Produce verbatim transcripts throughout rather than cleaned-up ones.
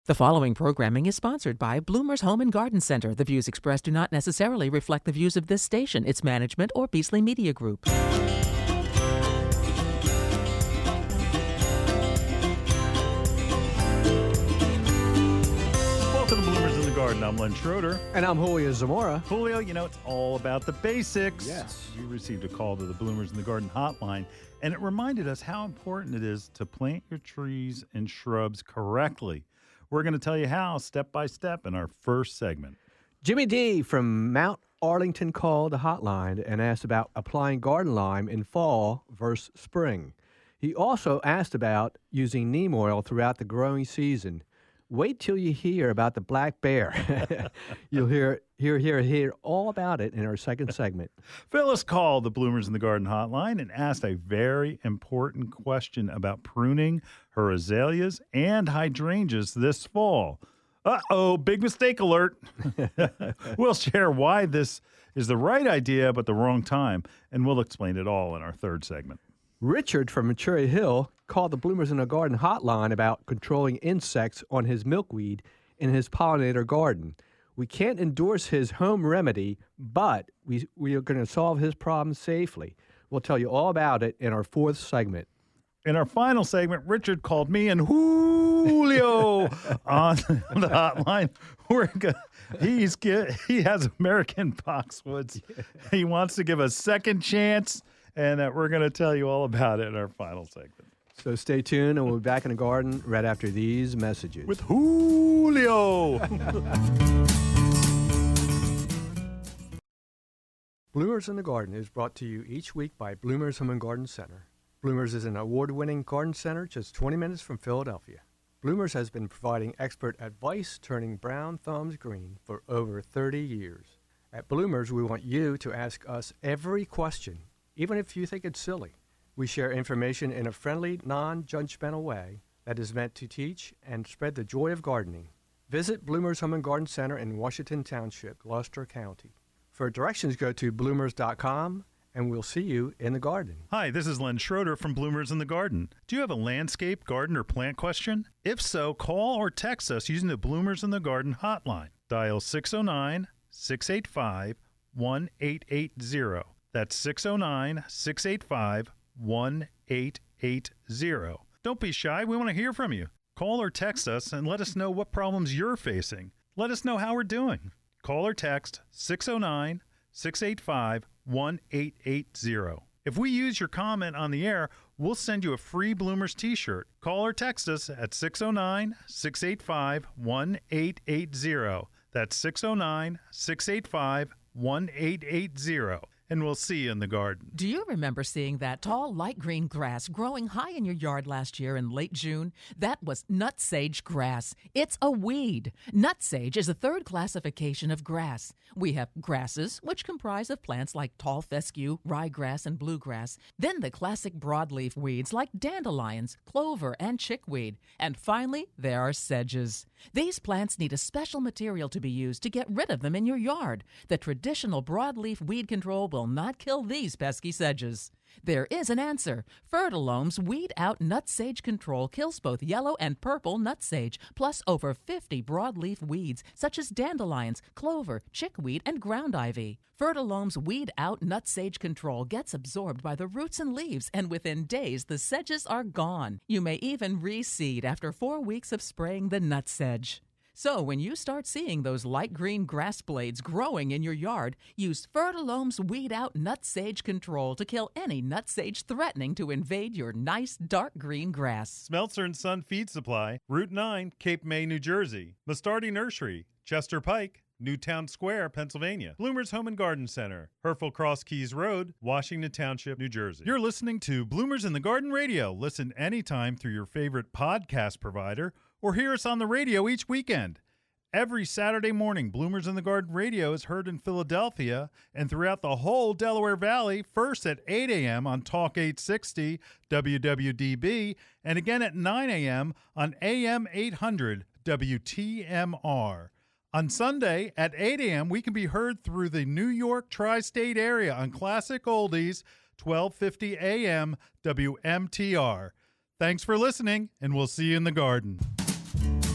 The following programming is sponsored by Bloomer's Home and Garden Center. The views expressed do not necessarily reflect the views of this station, its management, or Beasley Media Group. Welcome to Bloomers in the Garden. I'm Len Schroeder. And I'm Julio Zamora. Julio, you know, it's all about the basics. Yes. You received a call to the Bloomers in the Garden hotline, and it reminded us how important it is to plant your trees and shrubs correctly. We're going to tell you how, step by step, in our first segment. Jimmy D from Mount Arlington called the hotline and asked about applying garden lime in fall versus spring. He also asked about using neem oil throughout the growing season. Wait till you hear about the black bear. You'll hear, hear, hear, hear all about it in our second segment. Phyllis called the Bloomers in the Garden hotline and asked a very important question about pruning her azaleas and hydrangeas this fall. Uh-oh, big mistake alert. We'll share why this is the right idea but the wrong time, and we'll explain it all in our third segment. Richard from Cherry Hill called the Bloomers in the Garden hotline about controlling insects on his milkweed in his pollinator garden. We can't endorse his home remedy, but we, we are going to solve his problem safely. We'll tell you all about it in our fourth segment. In our final segment, Richard called me and Julio on the hotline. We're go- he's get, he has American boxwoods. He wants to give a second chance, and uh, we're going to tell you all about it in our final segment. So stay tuned, and we'll be back in the garden right after these messages. With Julio. Bloomers in the Garden is brought to you each week by Bloomers Home and Garden Center. Bloomers is an award-winning garden center just twenty minutes from Philadelphia. Bloomers has been providing expert advice turning brown thumbs green for over thirty years. At Bloomers, we want you to ask us every question, even if you think it's silly. We share information in a friendly, non-judgmental way that is meant to teach and spread the joy of gardening. Visit Bloomers Home and Garden Center in Washington Township, Gloucester County. For directions, go to bloomers dot com, and we'll see you in the garden. Hi, this is Len Schroeder from Bloomers in the Garden. Do you have a landscape, garden, or plant question? If so, call or text us using the Bloomers in the Garden hotline. Dial six oh nine, six eight five, one eight eight zero. That's six oh nine, six eight five, one eight eight zero. Don't be shy. We want to hear from you. Call or text us and let us know what problems you're facing. Let us know how we're doing. Call or text six oh nine, six eight five, one eight eight zero. If we use your comment on the air, we'll send you a free Bloomers t-shirt. Call or text us at six oh nine, six eight five, one eight eight zero. That's six oh nine, six eight five, one eight eight zero. And we'll see you in the garden. Do you remember seeing that tall, light green grass growing high in your yard last year in late June? That was nutsage grass. It's a weed. Nutsage is a third classification of grass. We have grasses, which comprise of plants like tall fescue, ryegrass, and bluegrass. Then the classic broadleaf weeds like dandelions, clover, and chickweed. And finally, there are sedges. These plants need a special material to be used to get rid of them in your yard. The traditional broadleaf weed control will not kill these pesky sedges. There is an answer. Fertilome's Weed Out Nutsage Control kills both yellow and purple nutsage, plus over fifty broadleaf weeds such as dandelions, clover, chickweed, and ground ivy. Fertilome's Weed Out Nutsage Control gets absorbed by the roots and leaves, and within days the sedges are gone. You may even reseed after four weeks of spraying the nutsedge. So when you start seeing those light green grass blades growing in your yard, use Fertilome's Weed Out Nutsage Control to kill any nutsage threatening to invade your nice dark green grass. Smeltzer and Son Feed Supply, Route nine, Cape May, New Jersey. Mastardi Nursery, Chester Pike, Newtown Square, Pennsylvania. Bloomers Home and Garden Center, Herefel Cross Keys Road, Washington Township, New Jersey. You're listening to Bloomers in the Garden Radio. Listen anytime through your favorite podcast provider or hear us on the radio each weekend. Every Saturday morning, Bloomers in the Garden Radio is heard in Philadelphia and throughout the whole Delaware Valley, first at eight a.m. on Talk eight sixty W W D B, and again at nine a.m. on A M eight hundred W T M R. On Sunday at eight a.m., we can be heard through the New York tri-state area on Classic Oldies, twelve fifty A M W M T R. Thanks for listening, and we'll see you in the garden.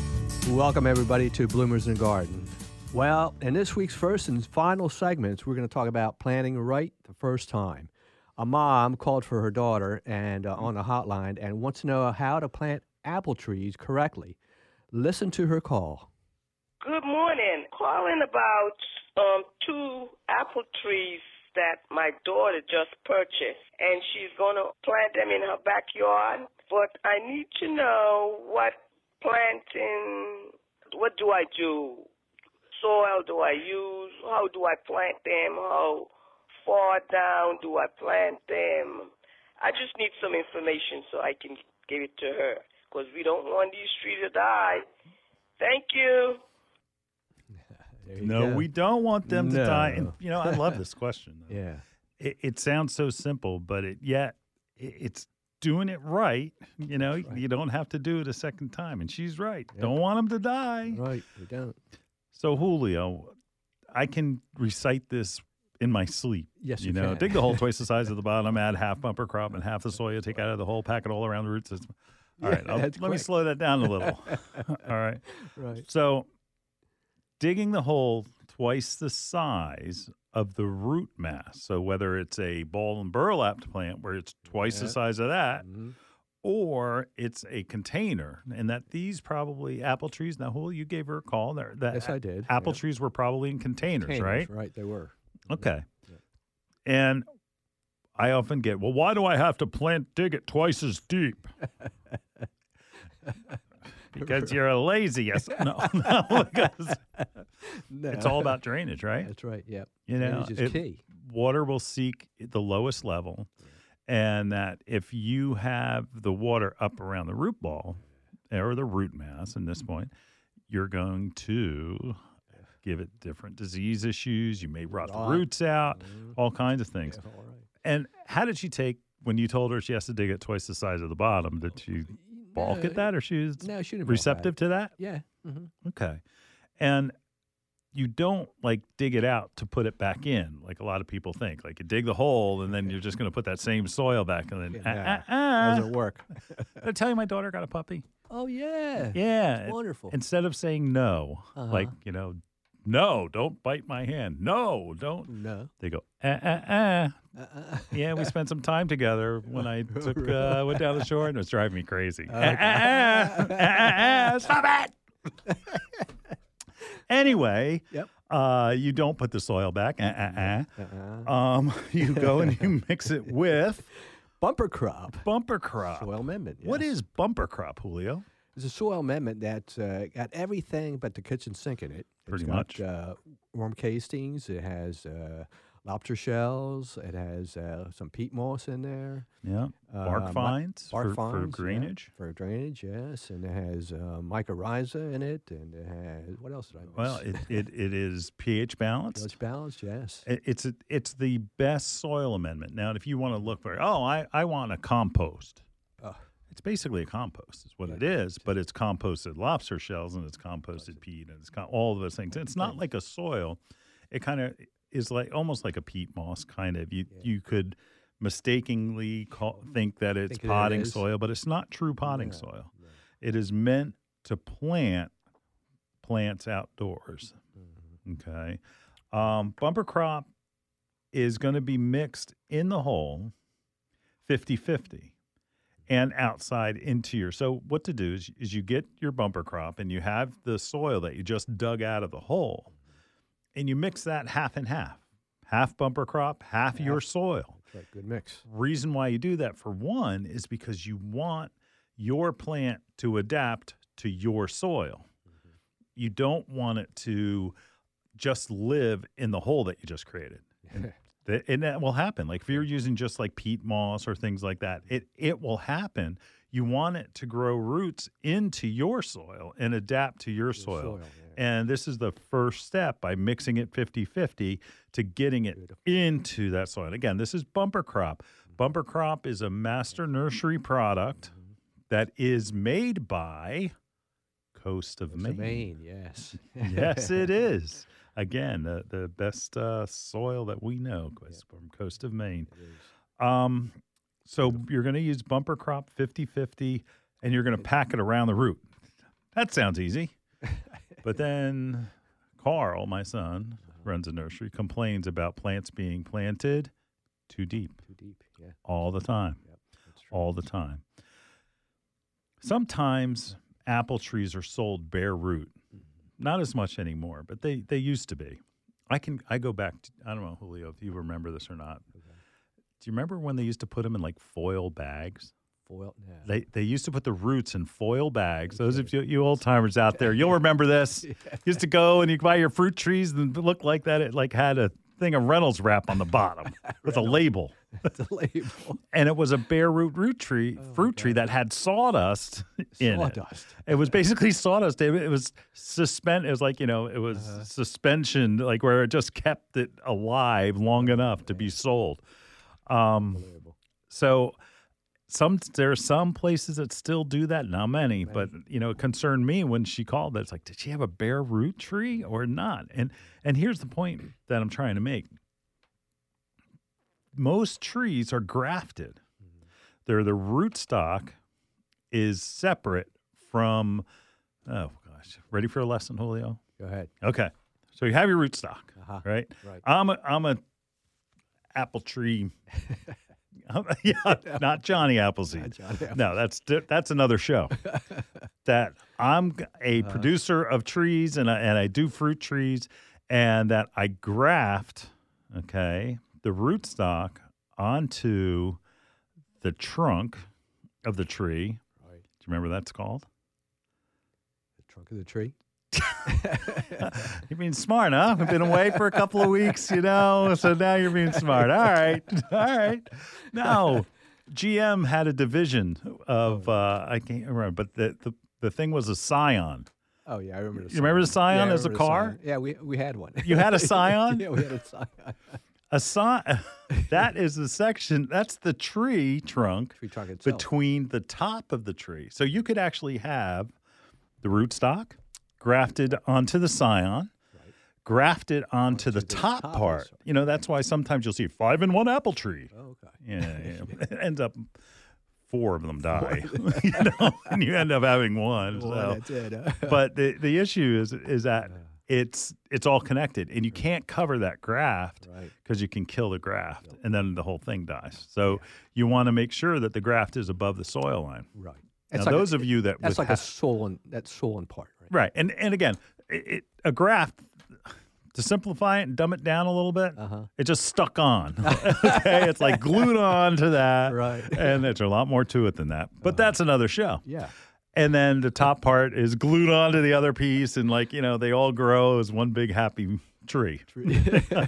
Welcome, everybody, to Bloomers and Garden. Well, in this week's first and final segments, we're going to talk about planting right the first time. A mom called for her daughter and uh, on the hotline and wants to know how to plant apple trees correctly. Listen to her call. Good morning. Calling about um, two apple trees that my daughter just purchased, and she's going to plant them in her backyard. But I need to know what planting, what do I do? Soil do I use? How do I plant them? How far down do I plant them? I just need some information so I can give it to her, because we don't want these trees to die. Thank you. you no, go. we don't want them no. to die. And, you know, I love this question. yeah. It, it sounds so simple, but it yet it, it's doing it right. You know, right. You don't have to do it a second time. And she's right. Yep. Don't want them to die. Right, we don't. So, Julio, I can recite this in my sleep. Yes, you, you know, can. dig the hole twice the size of the bottom, add half bumper crop and half the soil you take out of the hole, pack it all around the root system. All yeah, right, I'll, let quick. me slow that down a little. All right. Right. So, digging the hole twice the size of the root mass. So, whether it's a ball and burlap plant where it's twice yeah. the size of that, mm-hmm. or it's a container, and that these probably apple trees. Now, Julio, you gave her a call. There, that yes, I did. Apple yeah. trees were probably in containers, containers, right? Right, they were. Okay. Yeah. And I often get, well, why do I have to plant, dig it twice as deep? Because you're a lazy. Yes. No, no, because no. It's all about drainage, right? That's right. Yeah. You know, drainage is it, key. Water will seek the lowest level. And that if you have the water up around the root ball or the root mass in this point, you're going to give it different disease issues. You may rot the roots out, mm-hmm. all kinds of things. Yeah, all right. And how did she take, when you told her she has to dig it twice the size of the bottom, did she balk no, at that, or she was no, she didn't receptive to that? Yeah. Mm-hmm. Okay. And you don't like dig it out to put it back in, like a lot of people think. Like you dig the hole and then you're just going to put that same soil back, and then yeah, ah, ah, ah. doesn't work. Did I tell you my daughter got a puppy? Oh yeah, yeah, it's wonderful. Instead of saying no, uh-huh. like you know, no, don't bite my hand. No, don't. No. They go ah ah ah. Uh-uh. Yeah, we spent some time together when I took uh, went down the shore, and it was driving me crazy. Okay. Ah, ah, ah, ah, ah, stop it. Anyway, yep. uh, you don't put the soil back. Uh, uh, uh. Uh-uh. Um, you go and you mix it with bumper crop. Bumper crop. Soil amendment. Yes. What is bumper crop, Julio? It's a soil amendment that's uh, got everything but the kitchen sink in it. Pretty it's much. Got, uh, worm castings. It has uh, lobster shells. It has uh, some peat moss in there. Yeah. Bark uh, fines, bark for, fines for drainage. Yeah, for drainage, yes. And it has uh, mycorrhiza in it. And it has, what else did I miss? Well, it, it, it is pH balanced. pH balanced, yes. It, it's a, it's the best soil amendment. Now, if you want to look for, oh, I, I want a compost. Uh, it's basically a compost is what yeah, it is, but it's composted lobster shells and it's composted peat and it's got all of those things. It's not like a soil. It kind of is like almost like a peat moss kind of. You yeah. you could mistakenly call, think that it's think potting it soil, but it's not true potting yeah, soil. Yeah. It is meant to plant plants outdoors. Mm-hmm. Okay. Um, bumper crop is going to be mixed in the hole fifty-fifty. And outside into your, so what to do is, is you get your bumper crop and you have the soil that you just dug out of the hole, and you mix that half and half, half bumper crop, half, half. your soil. That's right, good mix. Reason why you do that, for one, is because you want your plant to adapt to your soil. Mm-hmm. You don't want it to just live in the hole that you just created. And And that will happen. Like if you're using just like peat moss or things like that, it it will happen. You want it to grow roots into your soil and adapt to your, your soil. soil yeah. And this is the first step by mixing it fifty-fifty to getting it Beautiful. into that soil. Again, this is bumper crop. Bumper crop is a master nursery product mm-hmm. that is made by Coast of Maine. Maine, yes. Yes, it is. Again, the, the best uh, soil that we know is yeah. from Coast of Maine. Um, so you're going to use bumper crop fifty-fifty, and you're going to pack it around the root. That sounds easy. But then Carl, my son, runs a nursery, complains about plants being planted too deep. Too deep, yeah. All the time. Yep, that's true. All the time. Sometimes apple trees are sold bare root. Mm-hmm. Not as much anymore, but they, they used to be. I can I go back to, I don't know, Julio, if you remember this or not. Okay. Do you remember when they used to put them in like foil bags? Foil, yeah. They they used to put the roots in foil bags. Those of you, you old timers out there, you'll remember this. Yeah. You used to go and you buy your fruit trees and it looked like that. It like had a thing of Reynolds wrap on the bottom with a label. It's a label. And it was a bare root root tree, oh, fruit tree that had sawdust in sawdust. it. It was basically sawdust. It, it was suspend. It was like, you know, it was uh-huh. suspension, like where it just kept it alive long enough to be sold. Um, so some there are some places that still do that. Not many, many, but you know, it concerned me when she called. That it's like, did she have a bare root tree or not? And and here's the point that I'm trying to make. Most trees are grafted. Mm-hmm. They're the rootstock is separate from, oh gosh, ready for a lesson, Julio? Go ahead. Okay. So you have your rootstock, uh-huh. right? Right. I'm a, I'm a apple tree, yeah, not Johnny Appleseed. Not Johnny Appleseed. No, that's, that's another show. That I'm a uh-huh. producer of trees and I, and I do fruit trees and that I graft, okay, the rootstock onto the trunk of the tree. Right. Do you remember what that's called? The trunk of the tree? You're being smart, huh? I've been away for a couple of weeks, you know, so now you're being smart. All right. All right. No, G M had a division of, uh, I can't remember, but the, the, the thing was a Scion. Oh, yeah, I remember the Scion. You remember the Scion yeah, as a car? Yeah, we we had one. You had a Scion? Yeah, we had a Scion. A Scion, that is the section, that's the tree trunk tree trunk itself. Between the top of the tree. So you could actually have the rootstock grafted onto the Scion, right. grafted onto, onto the, the top, top part. You know, that's why sometimes you'll see five in one apple tree. Oh, okay. Yeah, yeah. It ends up four of them die, you know, and you end up having one. Well, so. That's it. Huh? But the, the issue is is that it's it's all connected, and you can't cover that graft because right. you can kill the graft, yep. and then the whole thing dies. So yeah. you want to make sure that the graft is above the soil line. Right. Now, like those a, of you that that's like ha- a swollen that swollen part, right? Right, and and again, it, it, a graft. To simplify it and dumb it down a little bit, uh-huh. it just stuck on. Okay, it's like glued on to that, right? And there's a lot more to it than that. But uh-huh. that's another show. Yeah. And then the top part is glued onto the other piece, and like you know, they all grow as one big happy tree. tree.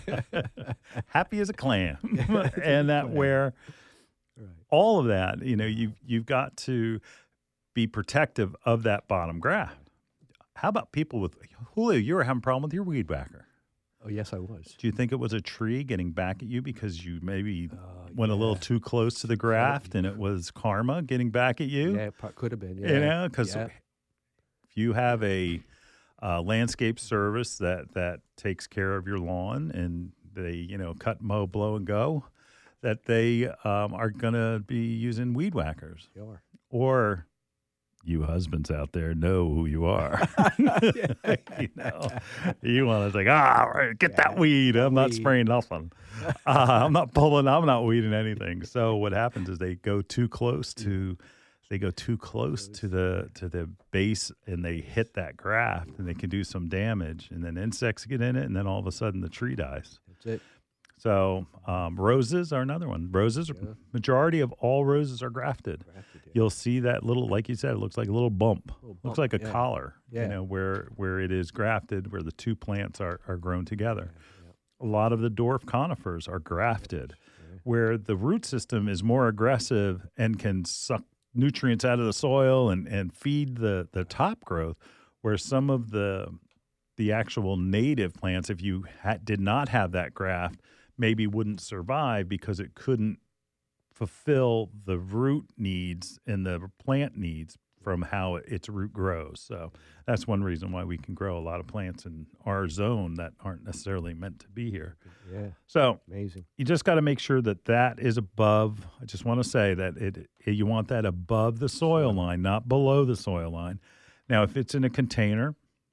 Happy as a clam, and that where right. all of that, you know, you you've got to be protective of that bottom graft. How about people with Julio? You were having a problem with your weed whacker. Oh, yes, I was. Do you think it was a tree getting back at you because you maybe uh, went yeah. a little too close to the graft and it was karma getting back at you? Yeah, it could have been. Yeah. You know, because yeah. if you have a uh, landscape service that, that takes care of your lawn and they, you know, cut, mow, blow, and go, that they um, are going to be using weed whackers. They are. Or... you husbands out there know who you are. you know, you want to say, ah, get yeah, that weed. I'm weed. Not spraying nothing. Uh, I'm not pulling. I'm not weeding anything. So what happens is they go too close to, they go too close to the to the base, and they hit that graft, and they can do some damage. And then insects get in it, and then all of a sudden the tree dies. That's it. So um, roses are another one. Roses, yeah. majority of all roses are grafted. grafted yeah. You'll see that little, like you said, it looks like a little bump. A little bump. Looks like a yeah. collar, yeah. you know, where where it is grafted, where the two plants are, are grown together. Yeah. Yeah. A lot of the dwarf conifers are grafted, yeah. where the root system is more aggressive and can suck nutrients out of the soil and, and feed the, the top growth, where some of the the actual native plants, if you ha- did not have that graft, maybe wouldn't survive because it couldn't fulfill the root needs and the plant needs from how its root grows. So that's one reason why we can grow a lot of plants in our zone that aren't necessarily meant to be here. Yeah. So amazing. You just got to make sure that that is above. I just want to say that it, it you want that above the soil line, not below the soil line. Now, if it's in a container,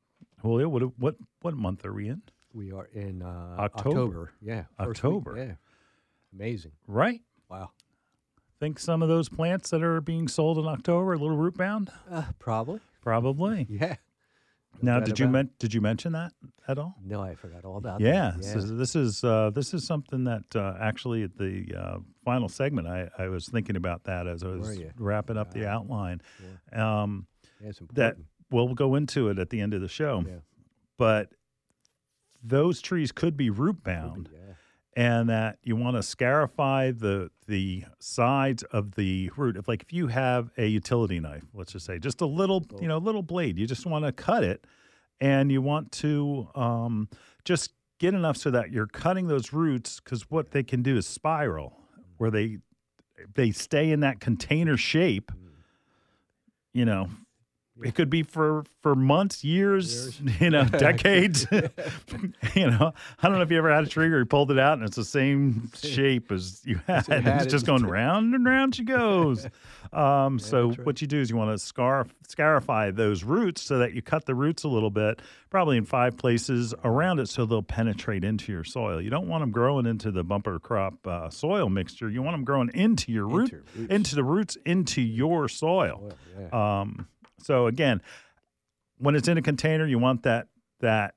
Julio, what what what month are we in? We are in uh, October. October. Yeah. first week. October. Yeah. Amazing. Right. Wow. Think some of those plants that are being sold in October are a little root bound? Uh, probably. Probably. Yeah. Now, doubt did you about it. men- did you mention that at all? No, I forgot all about Yeah, that. so this is uh, this is something that uh, actually at the uh, final segment, I, I was thinking about that as I Were was you? wrapping up the Ah, outline. Sure. Um, Yeah, it's that important. we'll go into it at the end of the show, Yeah. but those trees could be root bound, Yeah. and that you want to scarify the the sides of the root. If like if you have a utility knife, let's just say just a little you know little blade, you just want to cut it. And you want to um, just get enough so that you're cutting those roots, because what they can do is spiral, where they they stay in that container shape. You know, it could be for, for months, years, you know, decades. You know, I don't know if you ever had a tree where you pulled it out and it's the same shape as you had. you had It's it. just going round and round she goes. Um, so that's right. what you do is you want to scar scarify those roots so that you cut the roots a little bit, probably in five places around it, so they'll penetrate into your soil. You don't want them growing into the bumper crop uh, soil mixture. You want them growing into your root, Into roots. into the roots, into your soil. Oil, yeah. Um, so again, when it's in a container, you want that that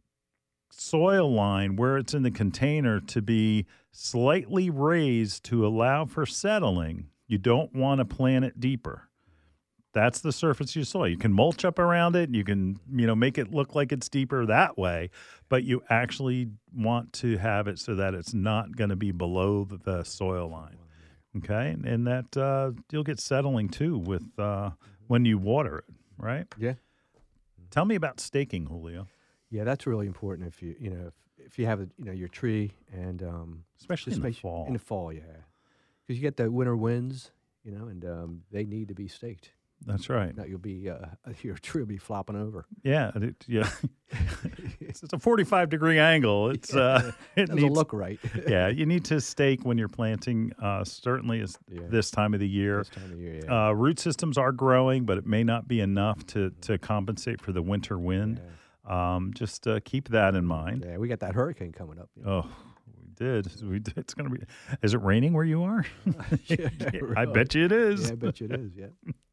soil line where it's in the container to be slightly raised to allow for settling. You don't want to plant it deeper. That's the surface of your soil. You can mulch up around it. You can, you know, make it look like it's deeper that way, but you actually want to have it so that it's not going to be below the, the soil line. Okay, and that uh, you'll get settling too with uh, when you water it, right? Yeah. Tell me about staking, Julio, Yeah, that's really important if you, you know, if, if you have, a, you know, your tree and um, especially just in the make su- fall. In the fall, yeah. Because you get the winter winds, you know, and um, they need to be staked. That's right. Now you'll be, uh, your tree will be flopping over. Yeah, it, yeah. It's a forty-five degree angle. It's uh, it Doesn't needs look right. yeah, you need to stake when you're planting. Uh, certainly, is Yeah. this time of the year. This time of year, yeah. Uh, root systems are growing, but it may not be enough to to compensate for the winter wind. Um, just uh, keep that in mind. Yeah, we got that hurricane coming up. you know. Oh, we did. We did. It's going to be. Is it raining where you are? Yeah, I really. bet you it is. Yeah, I bet you it is, yeah.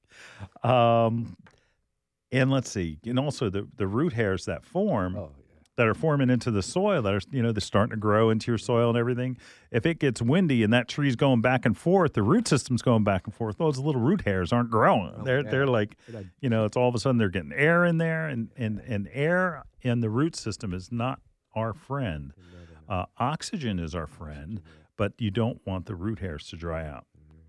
Um, and let's see, and also the the root hairs that form. Oh, yeah. That are forming into the soil, that are, you know, they're starting to grow into your soil and everything. If it gets windy and that tree's going back and forth, the root system's going back and forth, those little root hairs aren't growing. Oh, they're yeah. they're like, Good idea. you know, it's all of a sudden they're getting air in there, and, and, and air in the root system is not our friend. Uh, oxygen is our friend, but you don't want the root hairs to dry out.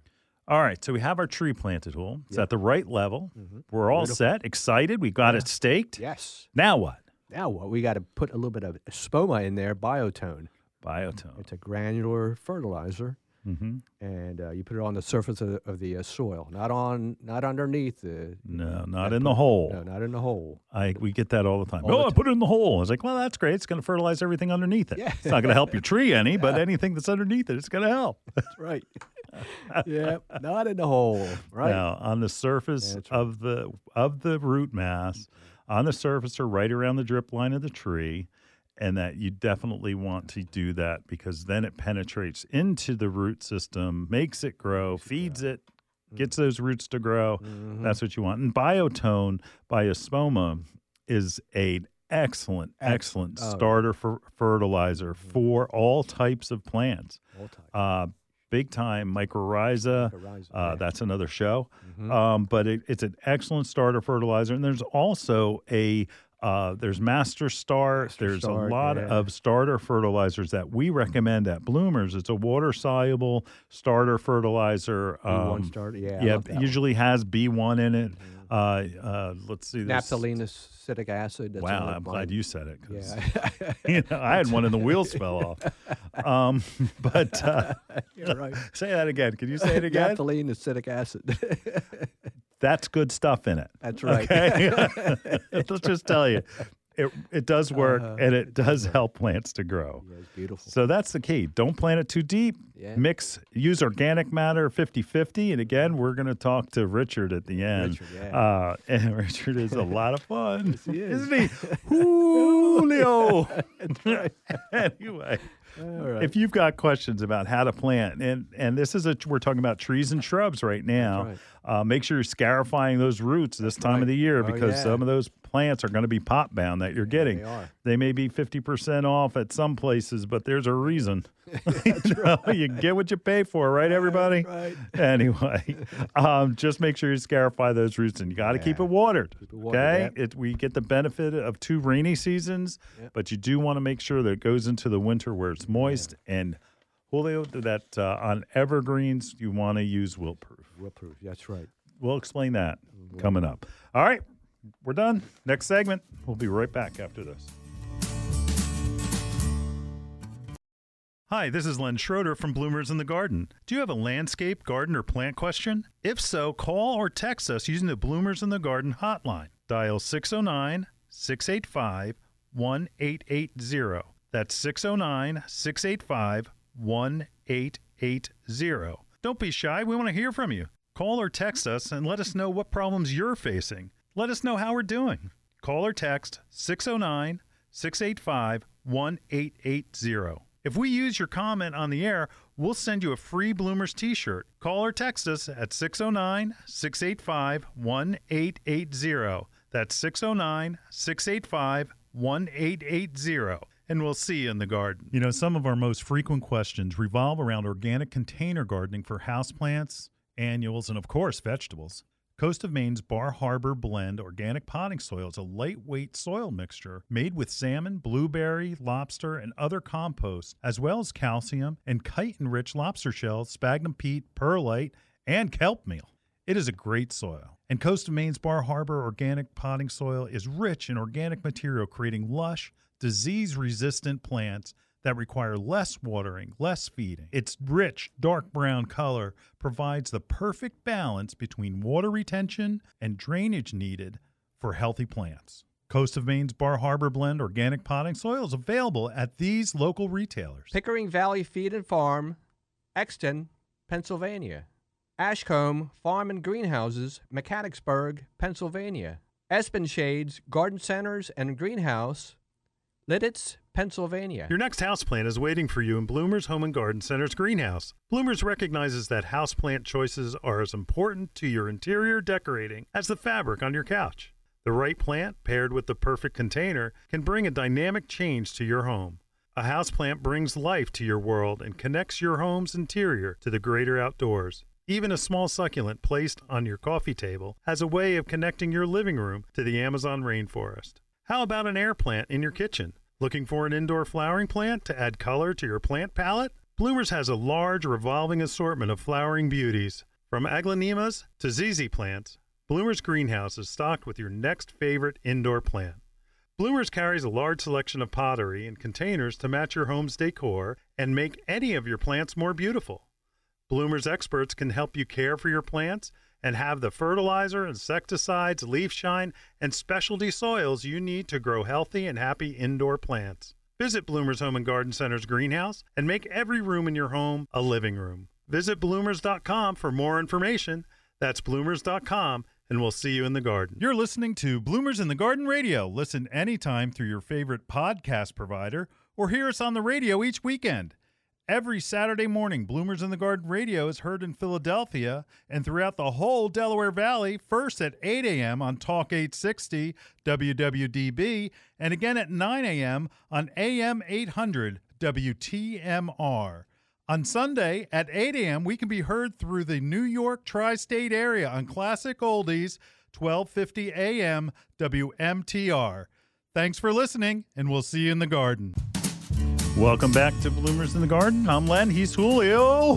All right, so we have our tree planted, Hul. It's Yeah. at the right level. Mhm. We're all Beautiful. set, excited. We got Yeah. it staked. Yes. Now what? Now what? We got to put a little bit of spoma in there, biotone. Biotone. It's a granular fertilizer, Mm-hmm. and uh, you put it on the surface of the, of the uh, soil, not on, not underneath the. No, not that in the put- hole. No, not in the hole. I we get that all the time. All oh, the I ti- put it in the hole. I was like, well, that's great. It's going to fertilize everything underneath it. Yeah. It's not going to help your tree any, but anything that's underneath it, it's going to help. That's right. Yeah, not in the hole. Right. Now, on the surface That's right. of the of the root mass, on the surface or right around the drip line of the tree, and that you definitely want to do that because then it penetrates into the root system, makes it grow, feeds it, gets those roots to grow. Mhm. That's what you want. And biotone, Biospoma, is a excellent, excellent Oh, yeah. starter for fertilizer for all types of plants. All type. Uh, big time mycorrhiza. Mycorrhiza, Uh, yeah. that's another show. Mhm. Um, but it, it's an excellent starter fertilizer. And there's also a uh, there's Master Start. Master there's Start, a lot yeah. of starter fertilizers that we recommend at Bloomers. It's a water soluble starter fertilizer. B one Um, starter. Yeah. I yeah, love that one. usually has B one in it. Uh, uh, let's see. there's- Naphthalenoacetic acid. That's Wow, another I'm one. glad you said it. 'Cause, Yeah. you know, I had one and the wheels fell off. Um, but uh, You're right. say that again. Can you say it again? Naphthalenoacetic acid. That's good stuff in it. That's right. Okay. Let's just tell you. it it does work, Uh, and it, it does, does work. help plants to grow. Yeah, it's beautiful. So that's the key. Don't plant it too deep. Yeah. Mix, use organic matter fifty-fifty. And again, we're going to talk to Richard at the end. Richard, yeah. Uh, and Richard is a lot of fun. Yes, he is. Isn't he? Julio. That's right. Anyway. All right. If you've got questions about how to plant, and and this is a we're talking about trees and shrubs right now. That's Uh, make sure you're scarifying those roots this time right. of the year Oh, because yeah. some of those plants are going to be pot bound that you're getting. they are. They may be fifty percent off at some places, but there's a reason. you, know, you get what you pay for, right, everybody? Right. Anyway, um, just make sure you scarify those roots, and you got to keep Yeah. it watered. Keep it watered, okay, yeah. it, we get the benefit of two rainy seasons, Yep. but you do want to make sure that it goes into the winter where it's moist. And Julio, that uh, on evergreens you want to use wilt-proof. Wilt-proof. That's right. We'll explain that coming up. All right, we're done. Next segment. We'll be right back after this. Hi, this is Len Schroeder from Bloomers in the Garden. Do you have a landscape, garden, or plant question? If so, call or text us using the Bloomers in the Garden hotline. Dial six oh nine, six eight five, one eight eight zero. That's six oh nine, six eight five, one eight eight zero. Don't be shy. We want to hear from you. Call or text us and let us know what problems you're facing. Let us know how we're doing. Call or text six oh nine, six eight five, one eight eight zero. If we use your comment on the air, we'll send you a free Bloomers t-shirt. Call or text us at six oh nine, six eight five, one eight eight zero. That's six oh nine, six eight five, one eight eight zero. And we'll see you in the garden. You know, some of our most frequent questions revolve around organic container gardening for houseplants, annuals, and of course, vegetables. Coast of Maine's Bar Harbor Blend Organic Potting Soil is a lightweight soil mixture made with salmon, blueberry, lobster, and other composts, as well as calcium and chitin-rich lobster shells, sphagnum peat, perlite, and kelp meal. It is a great soil. And Coast of Maine's Bar Harbor Organic Potting Soil is rich in organic material, creating lush, disease-resistant plants that require less watering, less feeding. Its rich, dark brown color provides the perfect balance between water retention and drainage needed for healthy plants. Coast of Maine's Bar Harbor Blend Organic Potting Soil is available at these local retailers. Pickering Valley Feed and Farm, Exton, Pennsylvania. Ashcombe Farm and Greenhouses, Mechanicsburg, Pennsylvania. Espen Shades Garden Centers and Greenhouse, Lidditz, Pennsylvania. Your next houseplant is waiting for you in Bloomers Home and Garden Center's greenhouse. Bloomers recognizes that houseplant choices are as important to your interior decorating as the fabric on your couch. The right plant, paired with the perfect container, can bring a dynamic change to your home. A houseplant brings life to your world and connects your home's interior to the greater outdoors. Even a small succulent placed on your coffee table has a way of connecting your living room to the Amazon rainforest. How about an air plant in your kitchen? Looking for an indoor flowering plant to add color to your plant palette? Bloomers has a large revolving assortment of flowering beauties. From aglaonemas to Z Z plants, Bloomers Greenhouse is stocked with your next favorite indoor plant. Bloomers carries a large selection of pottery and containers to match your home's decor and make any of your plants more beautiful. Bloomers experts can help you care for your plants and have the fertilizer, insecticides, leaf shine, and specialty soils you need to grow healthy and happy indoor plants. Visit Bloomers Home and Garden Center's greenhouse and make every room in your home a living room. Visit bloomers dot com for more information. That's bloomers dot com, and we'll see you in the garden. You're listening to Bloomers in the Garden Radio. Listen anytime through your favorite podcast provider or hear us on the radio each weekend. Every Saturday morning, Bloomers in the Garden Radio is heard in Philadelphia and throughout the whole Delaware Valley, first at eight a.m. on Talk eight sixty W W D B and again at nine a.m. on A M eight hundred W T M R. On Sunday at eight a.m., we can be heard through the New York tri-state area on Classic Oldies, twelve fifty A M W M T R. Thanks for listening, and we'll see you in the garden. Welcome back to Bloomers in the Garden. I'm Len. He's Julio.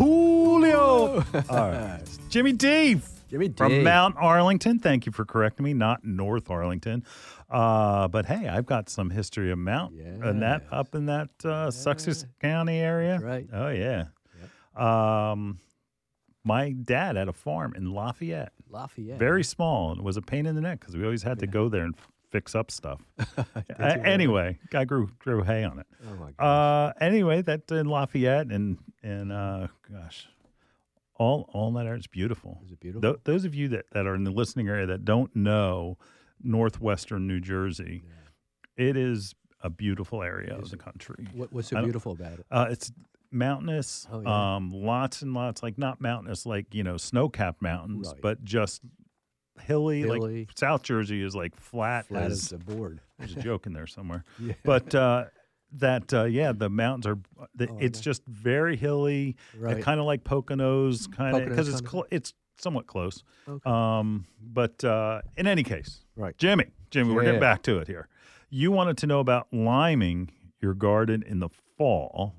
Julio. All right. Jimmy D. Jimmy D. From Mount Arlington. Thank you for correcting me. Not North Arlington. Uh, but hey, I've got some history of Mount and that up in that uh, Sussex County area. That's right. Oh, yeah. Yep. Um, my dad had a farm in Lafayette. Lafayette. Very small. And it was a pain in the neck because we always had to go there and fix up stuff. uh, anyway, guy grew grew hay on it. Oh my gosh. Uh, anyway, that's in Lafayette, and and uh, gosh, all all that area is beautiful. Is it beautiful? Th- those of you that, that are in the listening area that don't know northwestern New Jersey, yeah. it is a beautiful area of the country. What, what's so beautiful about it? Uh, it's mountainous, oh, yeah. um, lots and lots, like not mountainous, like, you know, snow-capped mountains, right. but just hilly, hilly. Like South Jersey is like flat, flat as, as a board. There's a joke in there somewhere. yeah. But uh, that, uh, yeah, the mountains are, the, oh, it's yeah. just very hilly, right. kind of like Poconos, kind of, because it's cl- it's somewhat close. Okay. Um, but uh, in any case, right. Jimmy, Jimmy, yeah. we're getting back to it here. You wanted to know about liming your garden in the fall.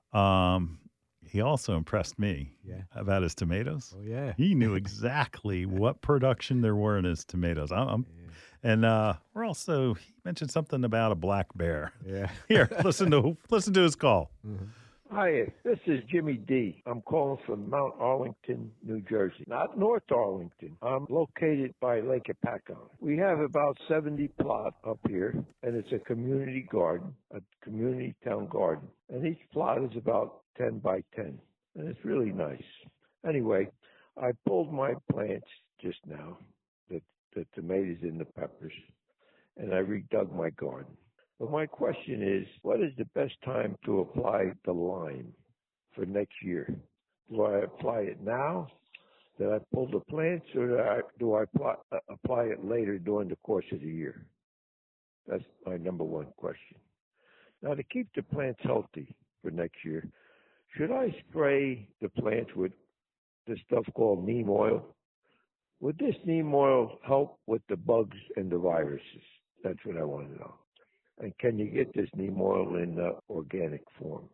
Um, he also impressed me yeah. about his tomatoes. Oh, yeah. He knew exactly what production there were in his tomatoes. I'm, I'm, yeah. And uh, we're also, he mentioned something about a black bear. Yeah. Here, listen to listen to his call. Mm-hmm. Hi, this is Jimmy D. I'm calling from Mount Arlington, New Jersey. Not North Arlington. I'm located by Lake Hopatcong. We have about seventy plot up here, and it's a community garden, a community town garden. And each plot is about ten by ten, and it's really nice. Anyway, I pulled my plants just now, the, the tomatoes and the peppers, and I redug my garden. But my question is, what is the best time to apply the lime for next year? Do I apply it now that I pull the plants, or do I, do I apply, uh, apply it later during the course of the year? That's my number one question. Now, to keep the plants healthy for next year, should I spray the plants with this stuff called neem oil? Would this neem oil help with the bugs and the viruses? That's what I want to know. And can you get this neem oil in uh, organic form?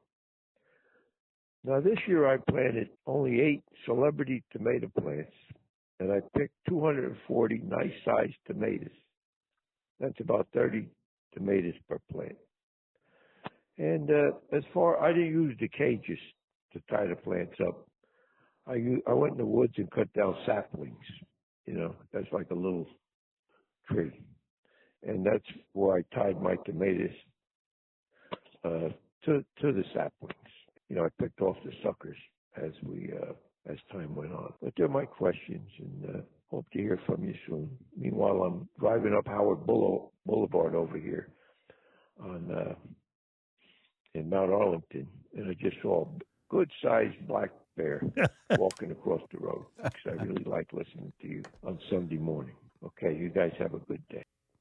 Now, this year I planted only eight celebrity tomato plants, and I picked two hundred forty nice-sized tomatoes. That's about thirty tomatoes per plant. And uh, as far, I didn't use the cages to tie the plants up. I, used, I went in the woods and cut down saplings. You know, that's like a little tree. And that's where I tied my tomatoes uh, to to the saplings. You know, I picked off the suckers as we uh, as time went on. But they're my questions, and uh, hope to hear from you soon. Meanwhile, I'm driving up Howard Boulevard over here on uh, in Mount Arlington, and I just saw a good-sized black bear walking across the road. Because I really like listening to you on Sunday morning. Okay, you guys have a good day.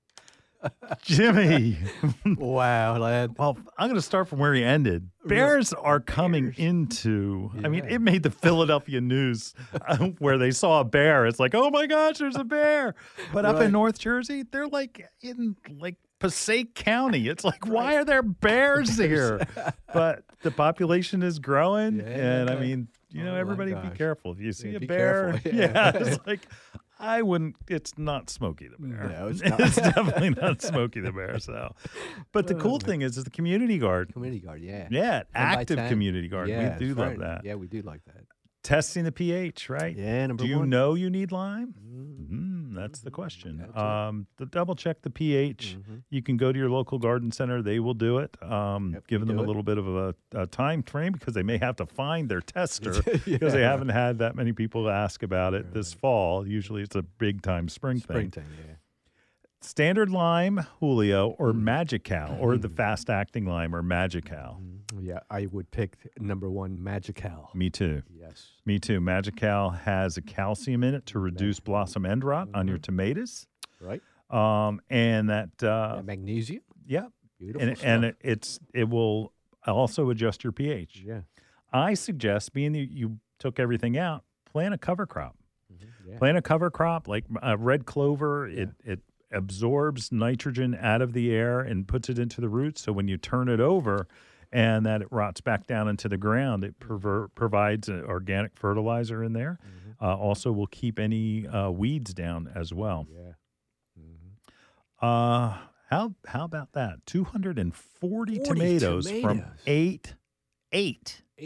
Jimmy. Wow, lad. Well, I'm going to start from where he ended. Bears are coming Bears. into, yeah. I mean, it made the Philadelphia News uh, where they saw a bear. It's like, oh my gosh, there's a bear. But right. up in North Jersey, they're like in like Passaic County. It's like, right. why are there bears here? But the population is growing. Yeah, and I mean, you know, oh everybody be careful. If you see yeah, a bear, yeah. yeah, it's like, I wouldn't, it's not Smokey the Bear. No, it's not. It's definitely not Smokey the Bear. So, but the cool thing is, is the community garden. Community garden, yeah. Yeah, active community garden. Yeah, we do love right. that. Yeah, we do like that. Testing the pH, right? Yeah, number Do you one. know you need lime? Mm-hmm. Mm, that's the question. That's um, the double check the pH. Mm-hmm. You can go to your local garden center. They will do it. Um, yep, giving them a it. little bit of a, a time frame because they may have to find their tester yeah. because they haven't had that many people ask about it right. this fall. Usually it's a big time spring, spring thing. Springtime, yeah. Standard lime, Julio, or mm. Magical, or the fast-acting lime, or Magical. Mm. Yeah, I would pick number one, Magical. Me too. Yes. Me too. Magical has a calcium in it to reduce Magical. blossom end rot mm-hmm. on your tomatoes. Right. Um, and that uh, yeah, magnesium. Yeah. Beautiful and stuff. and it, it's it will also adjust your pH. Yeah. I suggest, being that you took everything out, plant a cover crop. Mm-hmm. Yeah. Plant a cover crop like uh, red clover. Yeah. It it absorbs nitrogen out of the air and puts it into the roots. So when you turn it over and that it rots back down into the ground, it perver- provides an organic fertilizer in there. Mm-hmm. Uh, also will keep any uh, weeds down as well. Yeah. Mm-hmm. Uh, how how about that? two hundred forty tomatoes, tomatoes from eight, eight, eight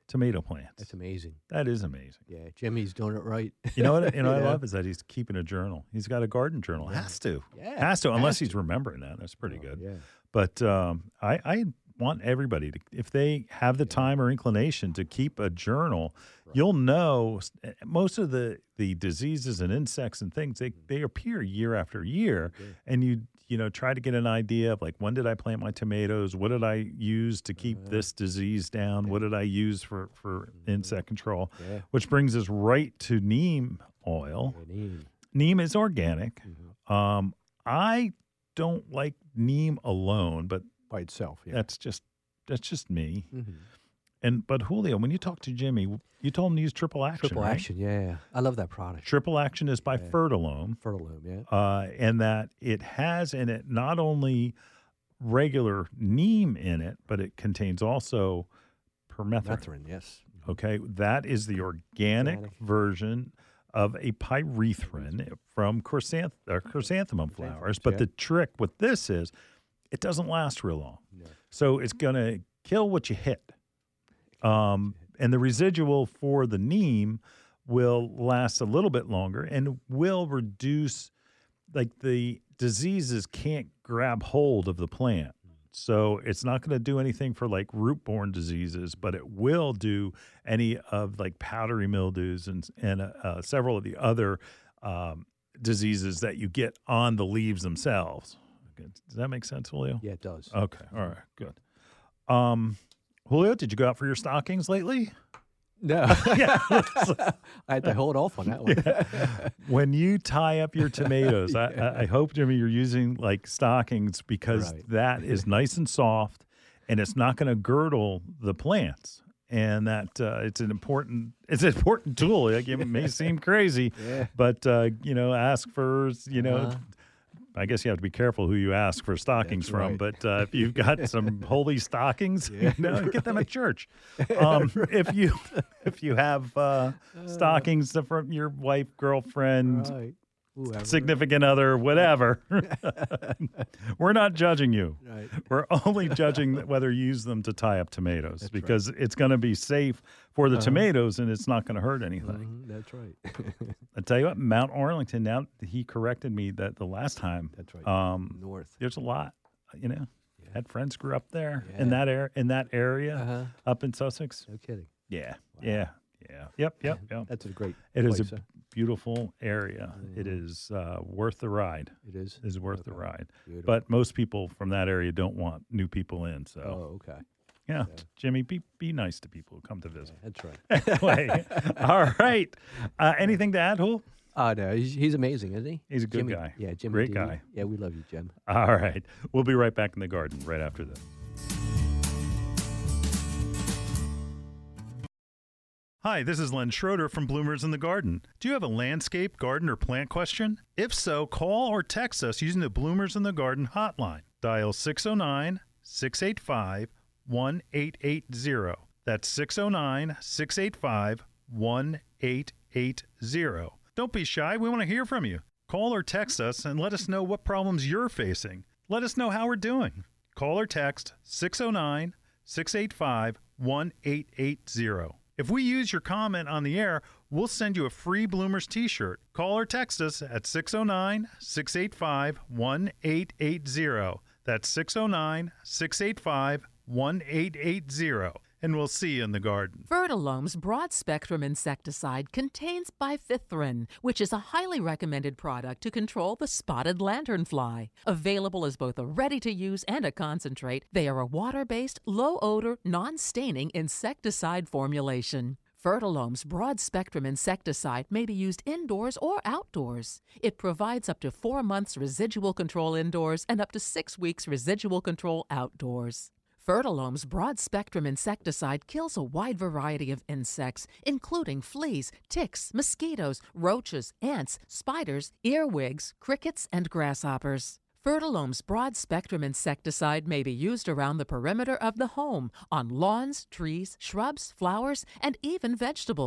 tomato plants. That's amazing. That is amazing. Yeah, Jimmy's doing it right. You know what? You know what Yeah. I love is that he's keeping a journal. He's got a garden journal. Yeah. Has to. Yeah, Has to, unless has he's remembering that. That's pretty Oh, good. Yeah. But um, I, I want everybody to, if they have the time or inclination to keep a journal, you'll know most of the, the diseases and insects and things, they, they appear year after year. And you, you know, try to get an idea of like, when did I plant my tomatoes? What did I use to keep this disease down? What did I use for, for insect control? Yeah. Which brings us right to neem oil. Yeah, neem. Neem is organic. Um, I don't like neem alone, but By itself, yeah. that's just that's just me. Mhm. And but Julio, when you talk to Jimmy, you told him to use triple action. Triple right? action, yeah. I love that product. Triple action is by Yeah. Fertilome, Fertilome, yeah. uh, and that it has in it not only regular neem in it, but it contains also permethrin. Methrin, yes. Okay, that is the organic, Organic. version of a pyrethrin from chrysanth- uh, chrysanthemum flowers. But yeah. the trick with this is it doesn't last real long. No. So it's going to kill what you hit. Um, and the residual for the neem will last a little bit longer and will reduce, like the diseases can't grab hold of the plant. So it's not going to do anything for like root-borne diseases, but it will do any of like powdery mildews and and uh, uh, several of the other um, diseases that you get on the leaves themselves. Okay. Does that make sense, Julio? Yeah, it does. Okay. All right. Good. Um, Julio, did you go out for your stockings lately? No. Yeah. I had to hold off on that one. When you tie up your tomatoes, I, I, I hope, Jimmy, you're using like stockings because Right. that is nice and soft, and it's not going to girdle the plants. And that uh, it's an important it's an important tool. Like, it may seem crazy, Yeah. but uh, you know, ask for you know. Uh-huh. I guess you have to be careful who you ask for stockings That's from, right. but uh, if you've got some holy stockings, Yeah, you know, get them at church. Um, If you if you have uh, stockings from your wife, girlfriend, Right. Whoever. significant other, whatever, we're not judging you. Right. We're only judging whether you use them to tie up tomatoes because it's going to be safe for the tomatoes and it's not going to hurt anything. Mhm, that's right. I tell you what, Mount Arlington. Now he corrected me that the last time. That's right. Um, North. there's a lot. You know, had friends grew up there Yeah. in that air in that area Uh-huh. up in Sussex. No kidding. Yeah, yeah, yeah. Yep, yep, yep. That's a great It is place, a huh? beautiful area. It Mhm. is uh, worth the ride. It is? It is worth the Okay. ride. Beautiful. But most people from that area don't want new people in. So, Oh, okay. yeah, yeah. Jimmy, be be nice to people who come to visit. That's right. Anyway, all right. Uh, anything to add, Hul? Oh, no, he's, he's amazing, isn't he? He's a good Jimmy, guy. Yeah, Jimmy Great D. guy. Yeah, we love you, Jim. All right. We'll be right back in the garden right after this. Hi, this is Len Schroeder from Bloomers in the Garden. Do you have a landscape, garden, or plant question? If so, call or text us using the Bloomers in the Garden hotline. Dial six oh nine, six eight five, one eight eight zero. That's six oh nine, six eight five, one eight eight zero. Don't be shy. We want to hear from you. Call or text us and let us know what problems you're facing. Let us know how we're doing. Call or text six oh nine, six eight five, one eight eight zero. If we use your comment on the air, we'll send you a free Bloomers t-shirt. Call or text us at six oh nine, six eight five, one eight eight zero. That's six oh nine, six eight five, one eight eight zero. And we'll see you in the garden. Fertilome's broad-spectrum insecticide contains bifithrin, which is a highly recommended product to control the spotted lanternfly. Available as both a ready-to-use and a concentrate, they are a water-based, low-odor, non-staining insecticide formulation. Fertilome's broad-spectrum insecticide may be used indoors or outdoors. It provides up to four months residual control indoors and up to six weeks residual control outdoors. Fertilome's broad-spectrum insecticide kills a wide variety of insects, including fleas, ticks, mosquitoes, roaches, ants, spiders, earwigs, crickets, and grasshoppers. Fertilome's broad-spectrum insecticide may be used around the perimeter of the home, on lawns, trees, shrubs, flowers, and even vegetables.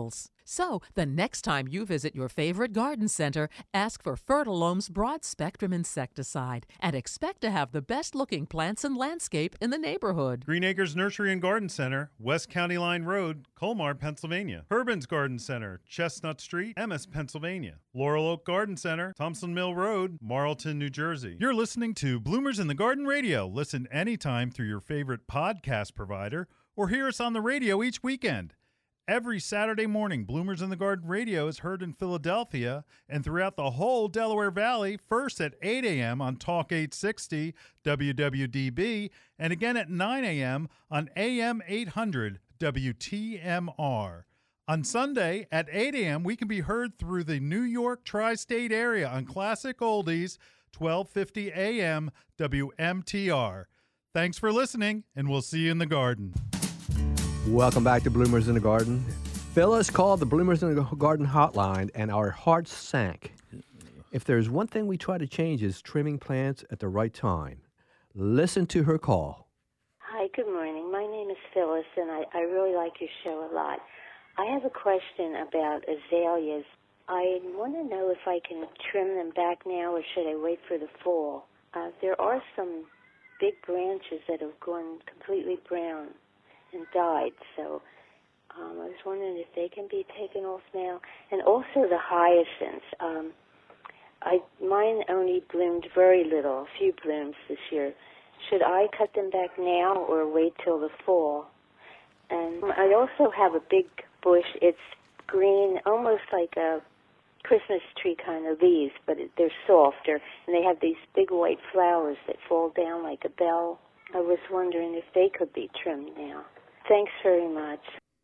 So, the next time you visit your favorite garden center, ask for Fertilome's broad-spectrum insecticide and expect to have the best-looking plants and landscape in the neighborhood. Green Acres Nursery and Garden Center, West County Line Road, Colmar, Pennsylvania. Urban's Garden Center, Chestnut Street, Emmis, Pennsylvania. Laurel Oak Garden Center, Thompson Mill Road, Marlton, New Jersey. You're listening to Bloomers in the Garden Radio. Listen anytime through your favorite podcast provider or hear us on the radio each weekend. Every Saturday morning, Bloomers in the Garden Radio is heard in Philadelphia and throughout the whole Delaware Valley, first at eight a.m. on Talk eight sixty W W D B and again at nine a.m. on A M eight hundred W T M R. On Sunday at eight a.m., we can be heard through the New York tri-state area on Classic Oldies, twelve fifty A M W M T R. Thanks for listening, and we'll see you in the garden. Welcome back to Bloomers in the Garden. Phyllis called the Bloomers in the Garden hotline, and our hearts sank. If there's one thing we try to change is trimming plants at the right time. Listen to her call. Hi, good morning. My name is Phyllis, and I, I really like your show a lot. I have a question about azaleas. I want to know if I can trim them back now or should I wait for the fall. Uh, there are some big branches that have gone completely brown and died, so um, I was wondering if they can be taken off now. And also the hyacinths. Um, I mine only bloomed very little, a few blooms this year. Should I cut them back now or wait till the fall? And I also have a big bush. It's green, almost like a Christmas tree kind of leaves, but it, they're softer, and they have these big white flowers that fall down like a bell. I was wondering if they could be trimmed now. Thanks very much.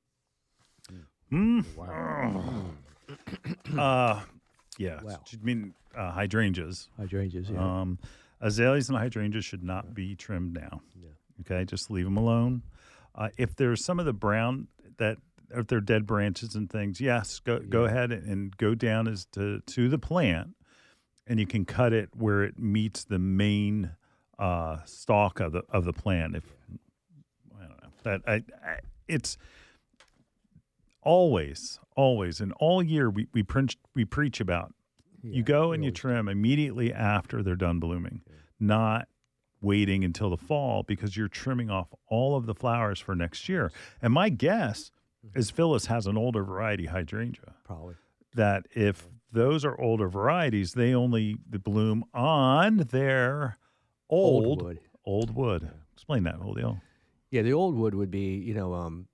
Mm. Wow. uh, yeah. Wow. I mean uh, hydrangeas. Hydrangeas, yeah. Um, azaleas and hydrangeas should not be trimmed now. Yeah. Okay, just leave them alone. Uh, if there's some of the brown that, if they're dead branches and things, yes, go yeah. go ahead and go down as to to the plant, and you can cut it where it meets the main uh, stalk of the of the plant. If I don't know that, I, I it's always always and all year we we preach we preach about. Yeah, you go and you trim immediately after they're done blooming, yeah. not waiting until the fall, because you're trimming off all of the flowers for next year. And my guess mm-hmm. is Phyllis has an older variety hydrangea. Probably. That if those are older varieties, they only bloom on their old, old wood. Old wood. Yeah. Explain that, Julio. Yeah, the old wood would be, you know, um,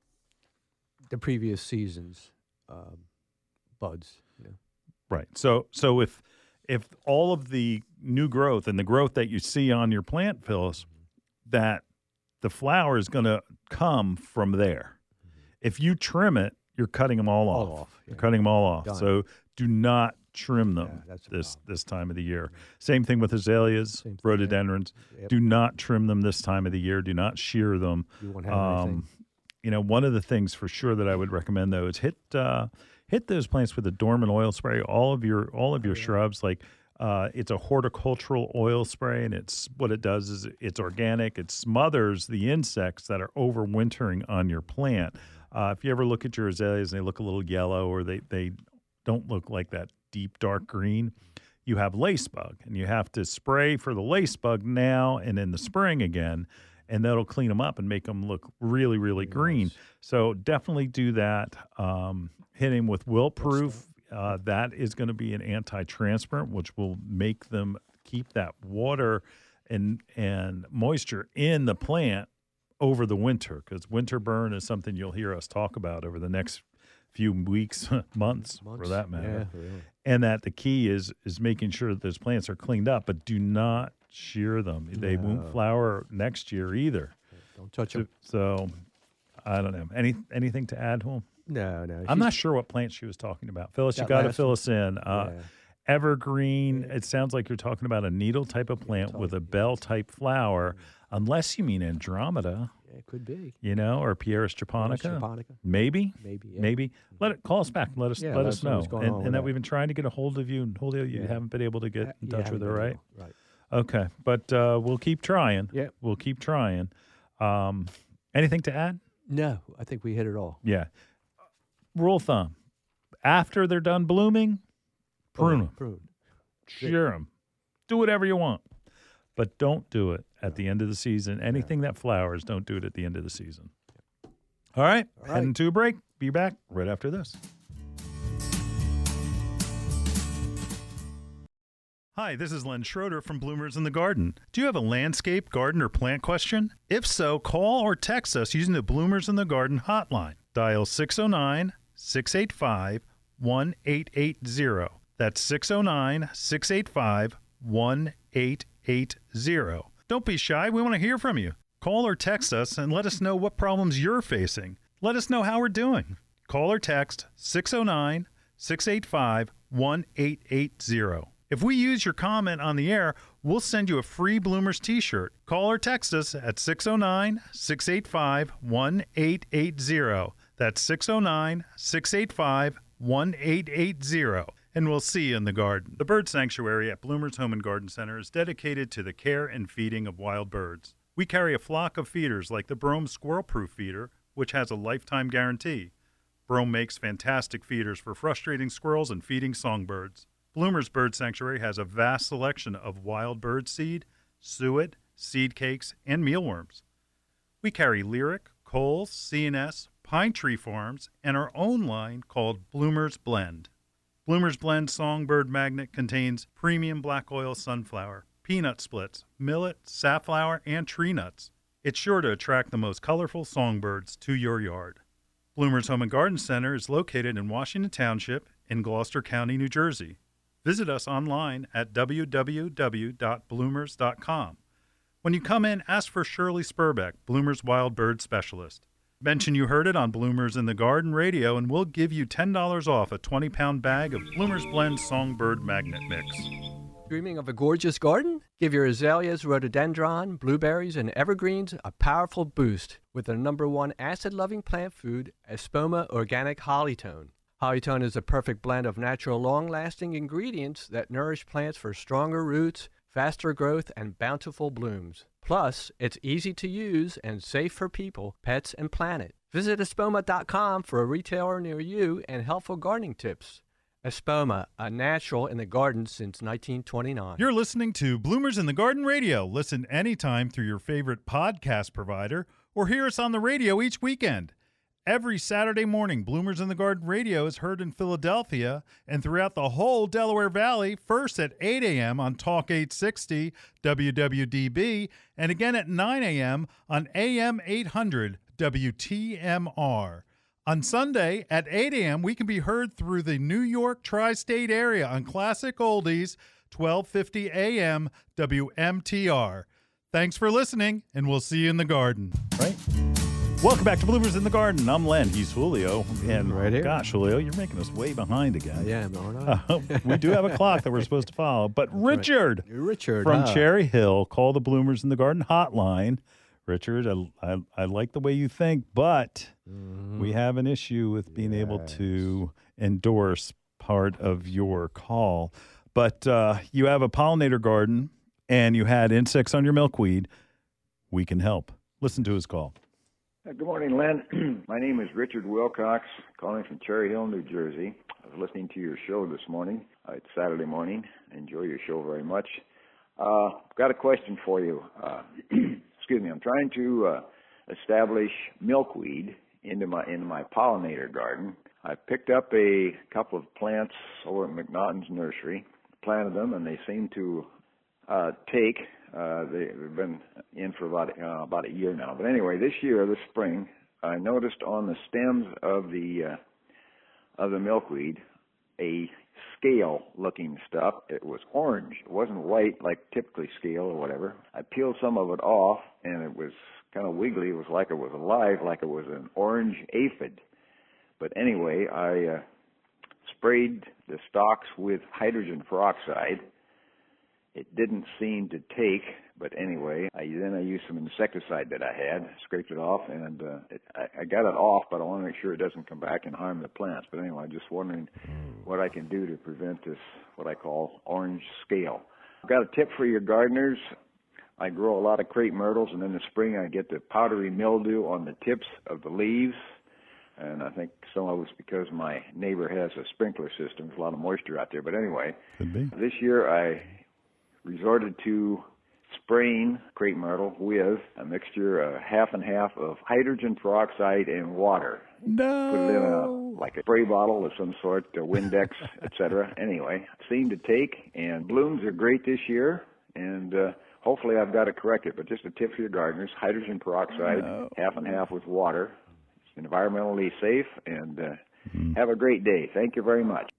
the previous season's um, buds. You know? Right. So, so if if all of the new growth and the growth that you see on your plant, Phyllis, that the flower is going to come from there. Mm-hmm. If you trim it, you're cutting them all, all off. off. Yeah. You're cutting them all off. Done. So do not trim them yeah, this this time of the year. Same thing with azaleas, Same rhododendrons. Thing, yeah. Yep. Do not trim them this time of the year. Do not shear them. You won't have um, anything. You know, one of the things for sure that I would recommend though is hit uh, hit those plants with a dormant oil spray. All of your all of your oh, yeah. shrubs, like uh, it's a horticultural oil spray, and it's what it does is it's organic. It smothers the insects that are overwintering on your plant. Uh, if you ever look at your azaleas and they look a little yellow, or they they don't look like that deep dark green, you have lace bug, and you have to spray for the lace bug now and in the spring again. And that'll clean them up and make them look really, really green. Nice. So definitely do that. Um, hit him with wilt-proof. Uh, that is going to be an anti-transpirant, which will make them keep that water and and moisture in the plant over the winter, because winter burn is something you'll hear us talk about over the next few weeks, months, months, for that matter. Yeah, really. And that the key is is making sure that those plants are cleaned up, but do not shear them. They no. won't flower next year either. Don't touch so, them. So, I don't know. Any anything to add to them? No, no. I'm not sure what plant she was talking about. Phyllis, you got to fill us in. Uh, yeah. Evergreen, yeah. It sounds like you're talking about a needle type of plant with a bell type flower, mm-hmm. unless you mean Andromeda. Yeah, it could be. You know, or Pieris japonica. Pieris japonica. Maybe. Maybe. Yeah. Maybe. Let it call us back. Let us yeah, let, let us know. And, and that, that we've been trying to get a hold of you, and Julio, you yeah. haven't been able to get in touch with her, right? Able. Right. Okay, but uh, we'll keep trying. Yeah, we'll keep trying. Um, anything to add? No, I think we hit it all. Yeah. Rule of thumb: After they're done blooming, prune them. Prune. Shear them. Do whatever you want. But don't do it at the end of the season. Anything that flowers, don't do it at the end of the season. All right, All right. heading to a break. Be back right after this. Hi, this is Len Schroeder from Bloomers in the Garden. Do you have a landscape, garden, or plant question? If so, call or text us using the Bloomers in the Garden hotline. Dial six oh nine, six eight five, one eight eight zero. That's six oh nine, six eight five, one eight eight zero. Don't be shy. We want to hear from you. Call or text us and let us know what problems you're facing. Let us know how we're doing. Call or text six oh nine, six eight five, one eight eight zero. If we use your comment on the air, we'll send you a free Bloomers t-shirt. Call or text us at six oh nine, six eight five, one eight eight zero. That's six oh nine, six eight five, one eight eight zero. And we'll see you in the garden. The Bird Sanctuary at Bloomers Home and Garden Center is dedicated to the care and feeding of wild birds. We carry a flock of feeders like the Brome Squirrel Proof Feeder, which has a lifetime guarantee. Brome makes fantastic feeders for frustrating squirrels and feeding songbirds. Bloomers Bird Sanctuary has a vast selection of wild bird seed, suet, seed cakes, and mealworms. We carry Lyric, Coles, C and S, Pine Tree Farms, and our own line called Bloomers Blend. Bloomers Blend Songbird Magnet contains premium black oil sunflower, peanut splits, millet, safflower, and tree nuts. It's sure to attract the most colorful songbirds to your yard. Bloomers Home and Garden Center is located in Washington Township in Gloucester County, New Jersey. Visit us online at w w w dot bloomers dot com. When you come in, ask for Shirley Spurbeck, Bloomers Wild Bird Specialist. Mention you heard it on Bloomers in the Garden Radio, and we'll give you ten dollars off a twenty pound bag of Bloomers Blend Songbird Magnet Mix. Dreaming of a gorgeous garden? Give your azaleas, rhododendron, blueberries, and evergreens a powerful boost with their number one acid-loving plant food, Espoma Organic Hollytone. Hollytone is a perfect blend of natural, long-lasting ingredients that nourish plants for stronger roots, faster growth, and bountiful blooms. Plus, it's easy to use and safe for people, pets, and planet. Visit espoma dot com for a retailer near you and helpful gardening tips. Espoma, a natural in the garden since nineteen twenty-nine. You're listening to Bloomers in the Garden Radio. Listen anytime through your favorite podcast provider or hear us on the radio each weekend. Every Saturday morning, Bloomers in the Garden Radio is heard in Philadelphia and throughout the whole Delaware Valley, first at eight a.m. on Talk eight sixty W W D B and again at nine a.m. on A M eight hundred W T M R. On Sunday at eight a.m., we can be heard through the New York tri-state area on Classic Oldies, twelve fifty A M W M T R. Thanks for listening, and we'll see you in the garden. Right? Welcome back to Bloomers in the Garden. I'm Len. He's Julio. And Right here. gosh, Julio, you're making us way behind again. Yeah, aren't I? Uh, we do have a clock that we're supposed to follow. But Richard, right. Richard from huh? Cherry Hill, call the Bloomers in the Garden hotline. Richard, I, I, I like the way you think, but Mhm. we have an issue with being able to endorse part of your call. But uh, you have a pollinator garden and you had insects on your milkweed. We can help. Listen to his call. Uh, Good morning, Len. My name is Richard Wilcox, calling from Cherry Hill, New Jersey. I was listening to your show this morning. Uh, it's Saturday morning. I enjoy your show very much. Uh, I've got a question for you. Uh, excuse me. I'm trying to uh, establish milkweed into my into my pollinator garden. I picked up a couple of plants over at McNaughton's nursery, planted them, and they seem to uh, take. Uh, they, they've been in for about uh, about a year now. But anyway, this year, this spring, I noticed on the stems of the uh, of the milkweed a scale-looking stuff. It was orange. It wasn't white like typically scale or whatever. I peeled some of it off, and it was kind of wiggly. It was like it was alive, like it was an orange aphid. But anyway, I uh, sprayed the stalks with hydrogen peroxide. It didn't seem to take, but anyway, I, then I used some insecticide that I had, scraped it off, and uh, it, I, I got it off, but I want to make sure it doesn't come back and harm the plants. But anyway, I'm just wondering what I can do to prevent this, what I call orange scale. I've got a tip for your gardeners. I grow a lot of crepe myrtles, and in the spring I get the powdery mildew on the tips of the leaves. And I think some of it's because my neighbor has a sprinkler system. There's a lot of moisture out there. But anyway, Could be. This year I resorted to spraying crepe myrtle with a mixture, uh, half and half of hydrogen peroxide and water. No. Put it in a, like a spray bottle of some sort, a Windex, et cetera. Anyway, it seemed to take, and blooms are great this year, and uh, hopefully I've got it corrected. But just a tip for your gardeners, hydrogen peroxide, no. half and half with water. It's environmentally safe, and uh, mm. have a great day. Thank you very much.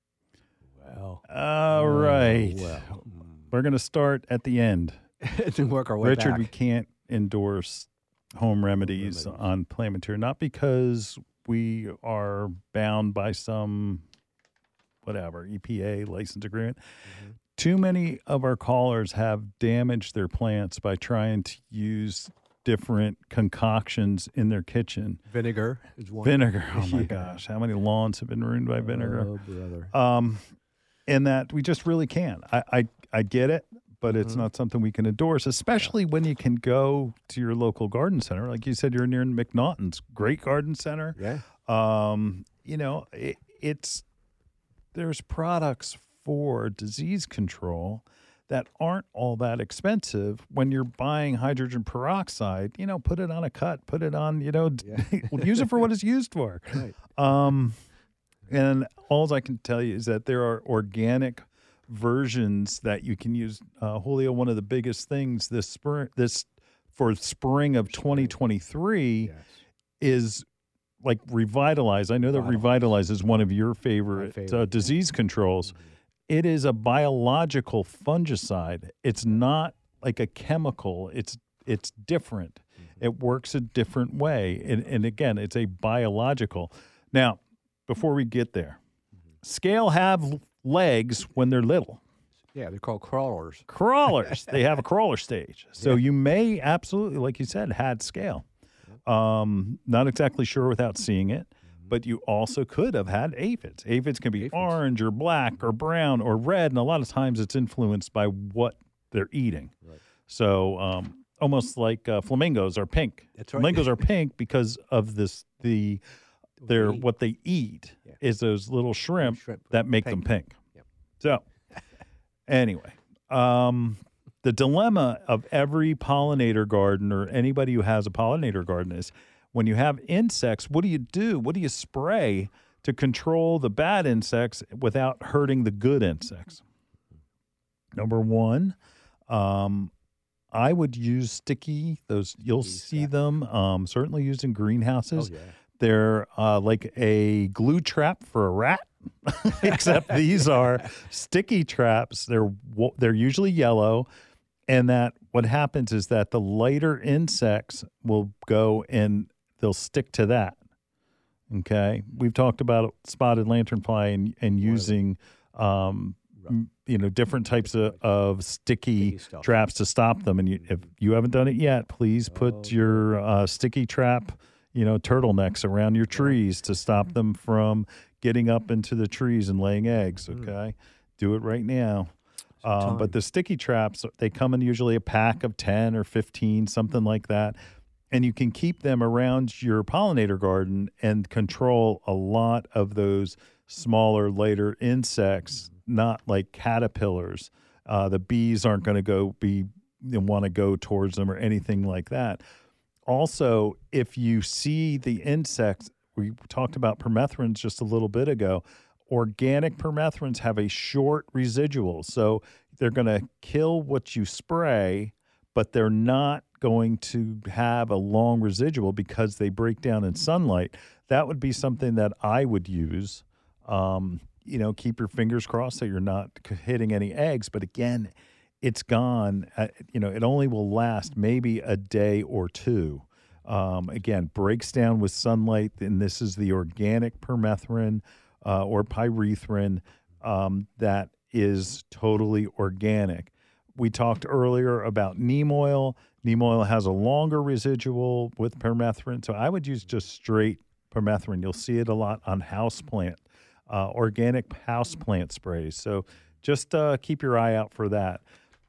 Well, all right. Oh, well. We're going to start at the end. To work our way Richard, back. we can't endorse home remedies, home remedies on plant material, not because we are bound by some, whatever, E P A license agreement. Mm-hmm. Too many of our callers have damaged their plants by trying to use different concoctions in their kitchen. Vinegar is one. Vinegar. Oh, my yeah. gosh. How many lawns have been ruined by vinegar? Oh, brother. Um, and that we just really can't. I, I, I get it. But it's mm-hmm. not something we can endorse, especially when you can go to your local garden center. Like you said, you're near McNaughton's, great garden center. Yeah. Um, you know, it, it's there's products for disease control that aren't all that expensive. When you're buying hydrogen peroxide, you know, put it on a cut, put it on, you know, yeah. use it for what it's used for. Right. Um, and all I can tell you is that there are organic versions that you can use. uh, Julio, one of the biggest things this spring, this for spring of twenty twenty-three yes. is like Revitalize. I know that Revitalize is one of your favorite, favorite uh, disease controls. Mm-hmm. It is a biological fungicide. It's not like a chemical. It's it's different. Mm-hmm. It works a different way. And, and again, it's a biological. Now, before we get there, mm-hmm. scale have legs when they're little. Yeah, they're called crawlers. Crawlers. They have a crawler stage. So yeah. you may absolutely, like you said, had scale. Um, not exactly sure without seeing it, but you also could have had aphids. Aphids can be aphids. orange or black or brown or red, and a lot of times it's influenced by what they're eating. Right. So um, almost like uh, flamingos are pink. That's right. Flamingos are pink because of this the They're what they eat yeah. is those little shrimp, shrimp that make pink. them pink. Yep. So, anyway, um, the dilemma of every pollinator garden or anybody who has a pollinator garden is when you have insects, what do you do? What do you spray to control the bad insects without hurting the good insects? Number one, um, I would use sticky. Those you'll see them um, certainly used in greenhouses. Oh, yeah. They're uh, like a glue trap for a rat, except these are sticky traps. They're they're usually yellow, and that what happens is that the lighter insects will go and they'll stick to that. Okay, we've talked about spotted lanternfly and and using um, you know different types of, of sticky, sticky traps to stop them. And you, if you haven't done it yet, please put oh, your uh, sticky trap. you know, turtlenecks around your trees to stop them from getting up into the trees and laying eggs, okay? Mm. Do it right now. Um, but the sticky traps, they come in usually a pack of ten or fifteen, something like that. And you can keep them around your pollinator garden and control a lot of those smaller, later insects, not like caterpillars. Uh, the bees aren't going to go be want to go towards them or anything like that. Also, if you see the insects, we talked about permethrins just a little bit ago. Organic permethrins have a short residual, so they're going to kill what you spray, but they're not going to have a long residual because they break down in sunlight. That would be something that I would use. Um, you know, keep your fingers crossed that you're not hitting any eggs, but again, it's gone. Uh, you know, it only will last maybe a day or two. Um, again, breaks down with sunlight, and this is the organic permethrin uh, or pyrethrin um, that is totally organic. We talked earlier about neem oil. Neem oil has a longer residual with permethrin, so I would use just straight permethrin. You'll see it a lot on houseplant, uh, organic houseplant sprays. So just uh, keep your eye out for that.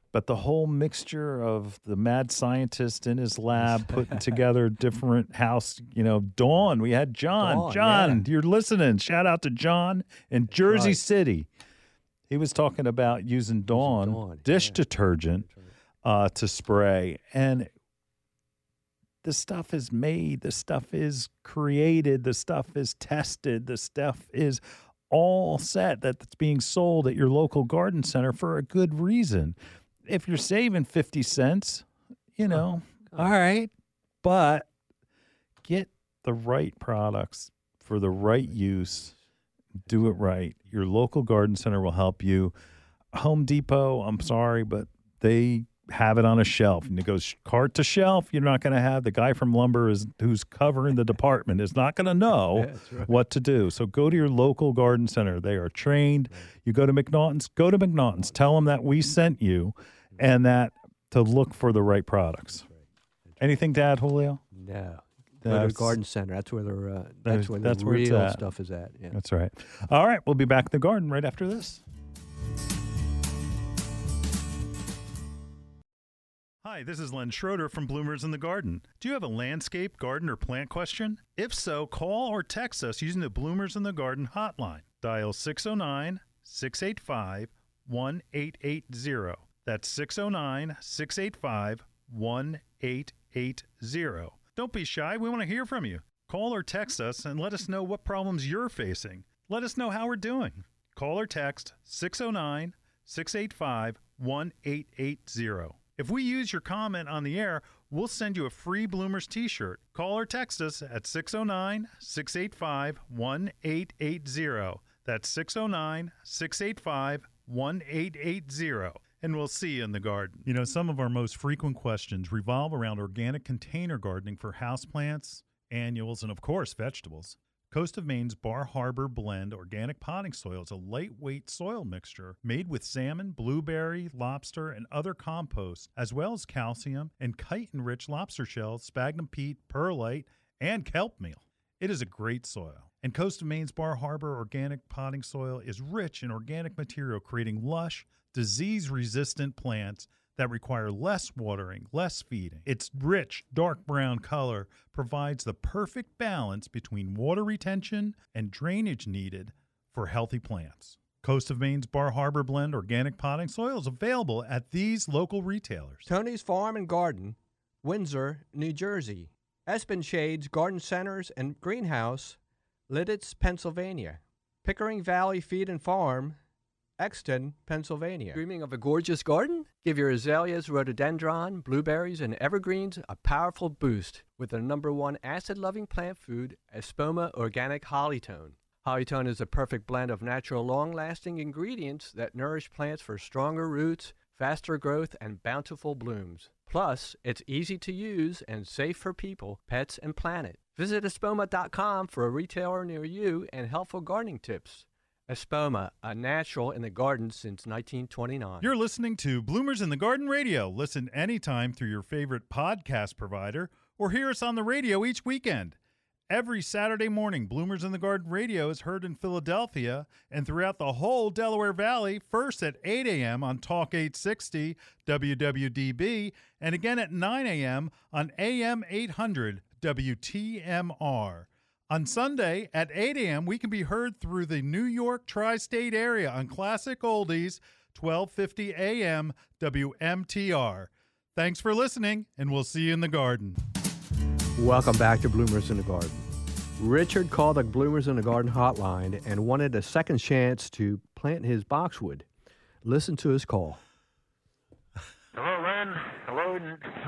But the whole mixture of the mad scientist in his lab putting together different house, you know, Dawn. We had John. Dawn, John, yeah. you're listening. Shout out to John in Jersey right. City. He was talking about using Dawn, Dawn, dish yeah. detergent uh, to spray. And the stuff is made. The stuff is created. The stuff is tested. The stuff is all set that's being sold at your local garden center for a good reason. If you're saving fifty cents, you know, oh, all right, but get the right products for the right use. Do it right. Your local garden center will help you. Home Depot, I'm sorry, but they have it on a shelf. And it goes cart to shelf. You're not going to have the guy from lumber is who's covering the department is not going to know yeah, right. what to do. So go to your local garden center. They are trained. Right. You go to McNaughton's, go to McNaughton's. Tell them that we sent you and that to look for the right products. That's right. That's right. Anything to add, Julio? No. Go to the garden center. That's where the uh, that's where that's the where real stuff is at. Yeah. That's right. All right, we'll be back in the garden right after this. Hi, this is Len Schroeder from Bloomers in the Garden. Do you have a landscape, garden, or plant question? If so, call or text us using the Bloomers in the Garden hotline. Dial six oh nine, six eight five, one eight eight zero. That's six oh nine, six eight five, one eight eight zero. Don't be shy. We want to hear from you. Call or text us and let us know what problems you're facing. Let us know how we're doing. Call or text six oh nine, six eight five, one eight eight zero. If we use your comment on the air, we'll send you a free Bloomers t-shirt. Call or text us at six oh nine, six eight five, one eight eight zero. That's six oh nine, six eight five, one eight eight zero. And we'll see you in the garden. You know, some of our most frequent questions revolve around organic container gardening for houseplants, annuals, and, of course, vegetables. Coast of Maine's Bar Harbor Blend Organic Potting Soil is a lightweight soil mixture made with salmon, blueberry, lobster, and other composts, as well as calcium and chitin-rich lobster shells, sphagnum peat, perlite, and kelp meal. It is a great soil. And Coast of Maine's Bar Harbor Organic Potting Soil is rich in organic material, creating lush, disease-resistant plants that require less watering, less feeding. Its rich, dark brown color provides the perfect balance between water retention and drainage needed for healthy plants. Coast of Maine's Bar Harbor Blend Organic Potting Soil is available at these local retailers. Tony's Farm and Garden, Windsor, New Jersey. Espen Shades Garden Centers and Greenhouse, Lidditz, Pennsylvania. Pickering Valley Feed and Farm, Exton, Pennsylvania. Dreaming of a gorgeous garden? Give your azaleas, rhododendron, blueberries, and evergreens a powerful boost with the number one acid-loving plant food, Espoma Organic Hollytone. Hollytone is a perfect blend of natural, long-lasting ingredients that nourish plants for stronger roots, faster growth, and bountiful blooms. Plus, it's easy to use and safe for people, pets, and planet. Visit espoma dot com for a retailer near you and helpful gardening tips. Espoma, a natural in the garden since nineteen twenty-nine. You're listening to Bloomers in the Garden Radio. Listen anytime through your favorite podcast provider or hear us on the radio each weekend. Every Saturday morning, Bloomers in the Garden Radio is heard in Philadelphia and throughout the whole Delaware Valley, first at eight a.m. on Talk eight sixty W W D B and again at nine a.m. on A M eight hundred W T M R. On Sunday at eight a.m., we can be heard through the New York tri-state area on Classic Oldies, twelve fifty A M W M T R. Thanks for listening, and we'll see you in the garden. Welcome back to Bloomers in the Garden. Richard called the Bloomers in the Garden hotline and wanted a second chance to plant his boxwood. Listen to his call. Hello, Len. Hello,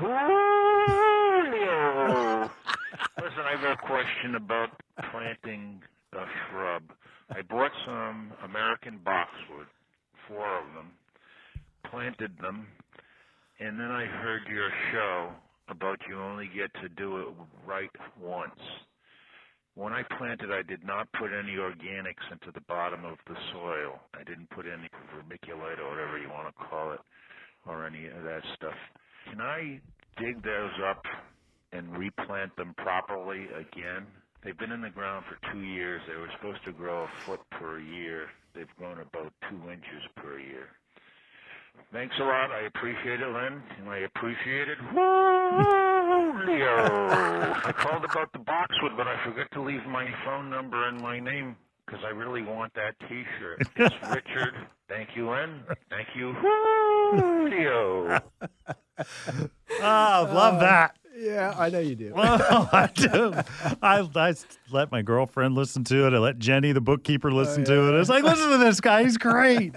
Julio. Listen, I have a question about planting a shrub. I bought some American boxwood, four of them, planted them, and then I heard your show about you only get to do it right once. When I planted, I did not put any organics into the bottom of the soil. I didn't put any vermiculite or whatever you want to call it, or any of that stuff. Can I dig those up and replant them properly again? They've been in the ground for two years. They were supposed to grow a foot per year. They've grown about two inches per year. Thanks a lot. I appreciate it, Len, and I appreciate it. Julio. I called about the boxwood, but I forgot to leave my phone number and my name because I really want that T-shirt. It's Richard. Thank you, Len. Thank you, Julio. Oh, love that. Yeah, I know you do. Well, I do. I, I let my girlfriend listen to it. I let Jenny, the bookkeeper, listen oh, yeah. to it. It's like, listen to this guy. He's great.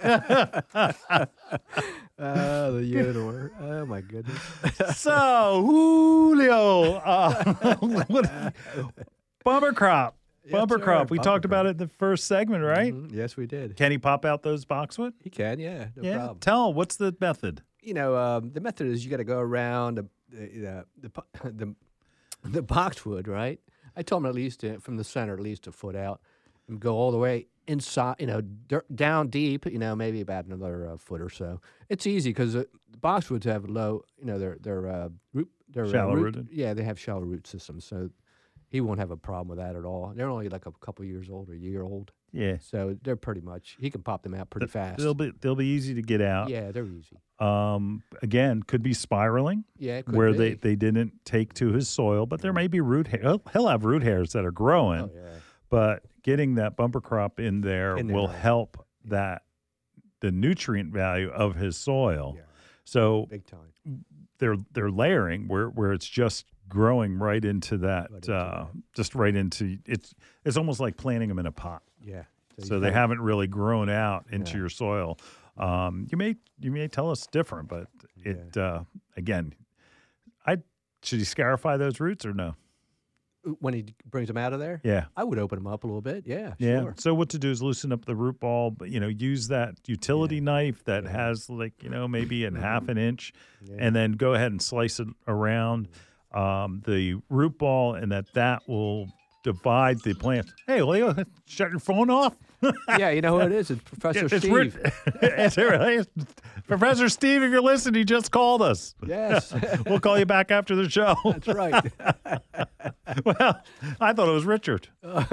Oh, the yodeler. Oh, my goodness. So, Julio. Uh, what, bumper crop. Bumper That's crop. right, We bumper talked about crop. it in the first segment, right? Mm-hmm. Yes, we did. Can he pop out those boxwood? He can, yeah. No yeah. problem. Tell, what's the method? You know, um, the method is you got to go around the, the, the, the, the boxwood, right? I told him at least uh, from the center, at least a foot out, and go all the way inside, you know, dirt, down deep, you know, maybe about another uh, foot or so. It's easy because uh, the boxwoods have low, you know, they're, they're, uh, root, they're Shallow uh, root, rooted? Yeah, they have shallow root systems, so he won't have a problem with that at all. They're only like a couple years old, or a year old. Yeah. So they're pretty much, he can pop them out pretty fast. They'll be they'll be easy to get out. Yeah, they're easy. Um, again, could be spiraling. Yeah, it could where be. they, they didn't take to his soil, but there may be root hair. He'll, he'll have root hairs that are growing, Oh, yeah. but getting that bumper crop in there In there, will right. help that the nutrient value of his soil. Yeah. So Big time. they're they're layering where where it's just growing right into that, Right into uh, just right into it's. It's almost like planting them in a pot. Yeah. So you they have- haven't really grown out into Yeah. your soil. Um, you may you may tell us different, but it uh, again, I should he scarify those roots or no? When he brings them out of there? Yeah, I would open them up a little bit. Yeah, yeah. sure. So what to do is loosen up the root ball, but you know, use that utility knife that has like you know maybe in half an inch, Yeah. and then go ahead and slice it around um, the root ball, and that that will divide the plant. Hey, Leo, shut your phone off. Yeah, you know who it is? It's Professor It's Steve. Rich- it's really Professor Steve, if you're listening, he just called us. Yes. We'll call you back after the show. That's right. Well, I thought it was Richard.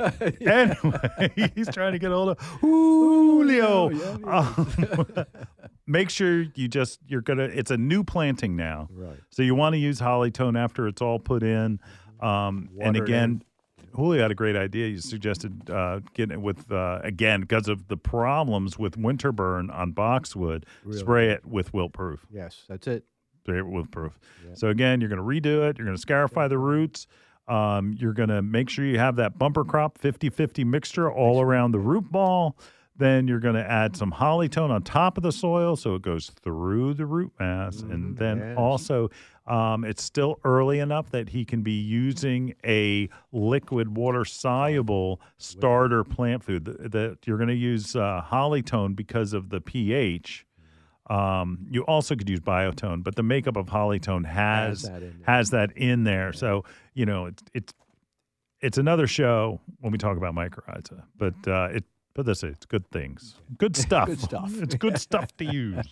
Anyway, he's trying to get hold of Julio. Um, make sure you just, you're going to, it's a new planting now. Right. So you want to use holly tone after it's all put in. Um, and Water it again, Julio had a great idea. You suggested uh, getting it with, uh, again, because of the problems with winter burn on boxwood, Really? spray it with wilt proof. Yes, that's it. Spray it with wilt proof. Yeah. So again, you're going to redo it. You're going to scarify the roots. Um, you're going to make sure you have that bumper crop fifty-fifty mixture all around the root ball. Then you're going to add some holly tone on top of the soil so it goes through the root mass. And then yes. also, um, it's still early enough that he can be using a liquid water soluble starter plant food. That, that you're going to use uh, holly tone because of the pH. Um, you also could use biotone, but the makeup of holly tone has Has that in there. has that in there. So you know it's it's it's another show when we talk about mycorrhiza, but uh, it. Put this, it's good things, good stuff. Good stuff. It's good stuff to use.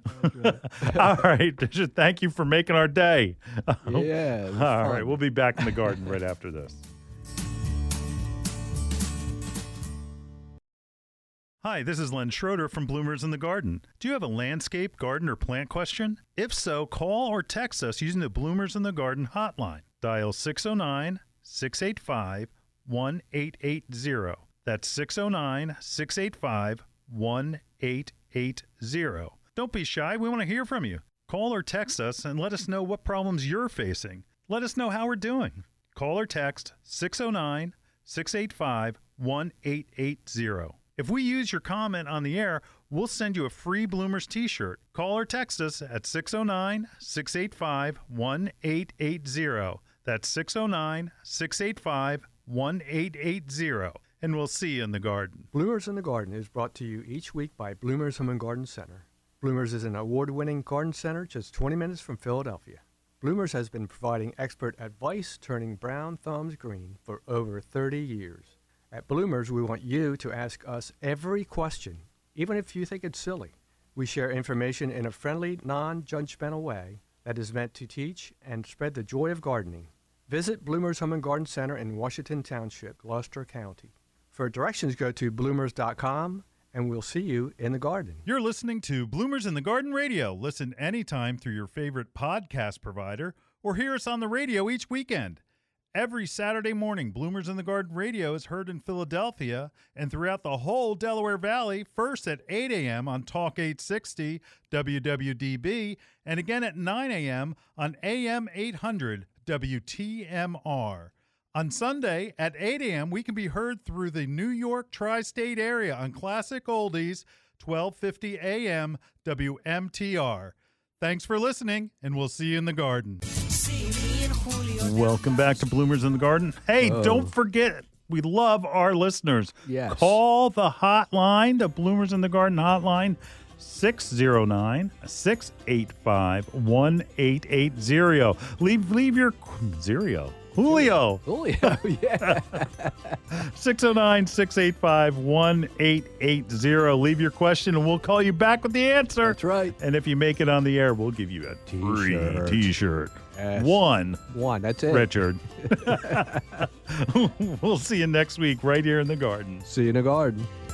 All right, just thank you for making our day. Yeah. it was All fun. right, we'll be back in the garden right after this. Hi, this is Len Schroeder from Bloomers in the Garden. Do you have a landscape, garden, or plant question? If so, call or text us using the Bloomers in the Garden hotline. Dial six oh nine, six eight five, one eight eight zero. That's six oh nine, six eight five, one eight eight zero. Don't be shy. We want to hear from you. Call or text us and let us know what problems you're facing. Let us know how we're doing. Call or text six oh nine, six eight five, one eight eight zero. If we use your comment on the air, we'll send you a free Bloomers t-shirt. Call or text us at six oh nine, six eight five, one eight eight zero. That's six oh nine, six eight five, one eight eight zero. And we'll see you in the garden. Bloomers in the Garden is brought to you each week by Bloomers Home and Garden Center. Bloomers is an award-winning garden center just twenty minutes from Philadelphia. Bloomers has been providing expert advice turning brown thumbs green for over thirty years. At Bloomers, we want you to ask us every question, even if you think it's silly. We share information in a friendly, non-judgmental way that is meant to teach and spread the joy of gardening. Visit Bloomers Home and Garden Center in Washington Township, Gloucester County. For directions, go to bloomers dot com and we'll see you in the garden. You're listening to Bloomers in the Garden Radio. Listen anytime through your favorite podcast provider or hear us on the radio each weekend. Every Saturday morning, Bloomers in the Garden Radio is heard in Philadelphia and throughout the whole Delaware Valley, first at eight a.m. on Talk eight sixty W W D B and again at nine a.m. on A M eight hundred W T M R. On Sunday at eight a.m., we can be heard through the New York tri-state area on Classic Oldies, twelve fifty A M W M T R. Thanks for listening, and we'll see you in the garden. Welcome back to Bloomers in the Garden. Hey, Oh. don't forget, we love our listeners. Yes. Call the hotline, the Bloomers in the Garden hotline, six oh nine, six eight five, one eight eight zero. Leave, leave your zero. Julio. Julio, yeah. six oh nine, six eight five, one eight eight zero. Leave your question and we'll call you back with the answer. That's right. And if you make it on the air, we'll give you a free T-shirt. T-shirt. Yes. One. One, that's it. Richard. We'll see you next week right here in the garden. See you in the garden.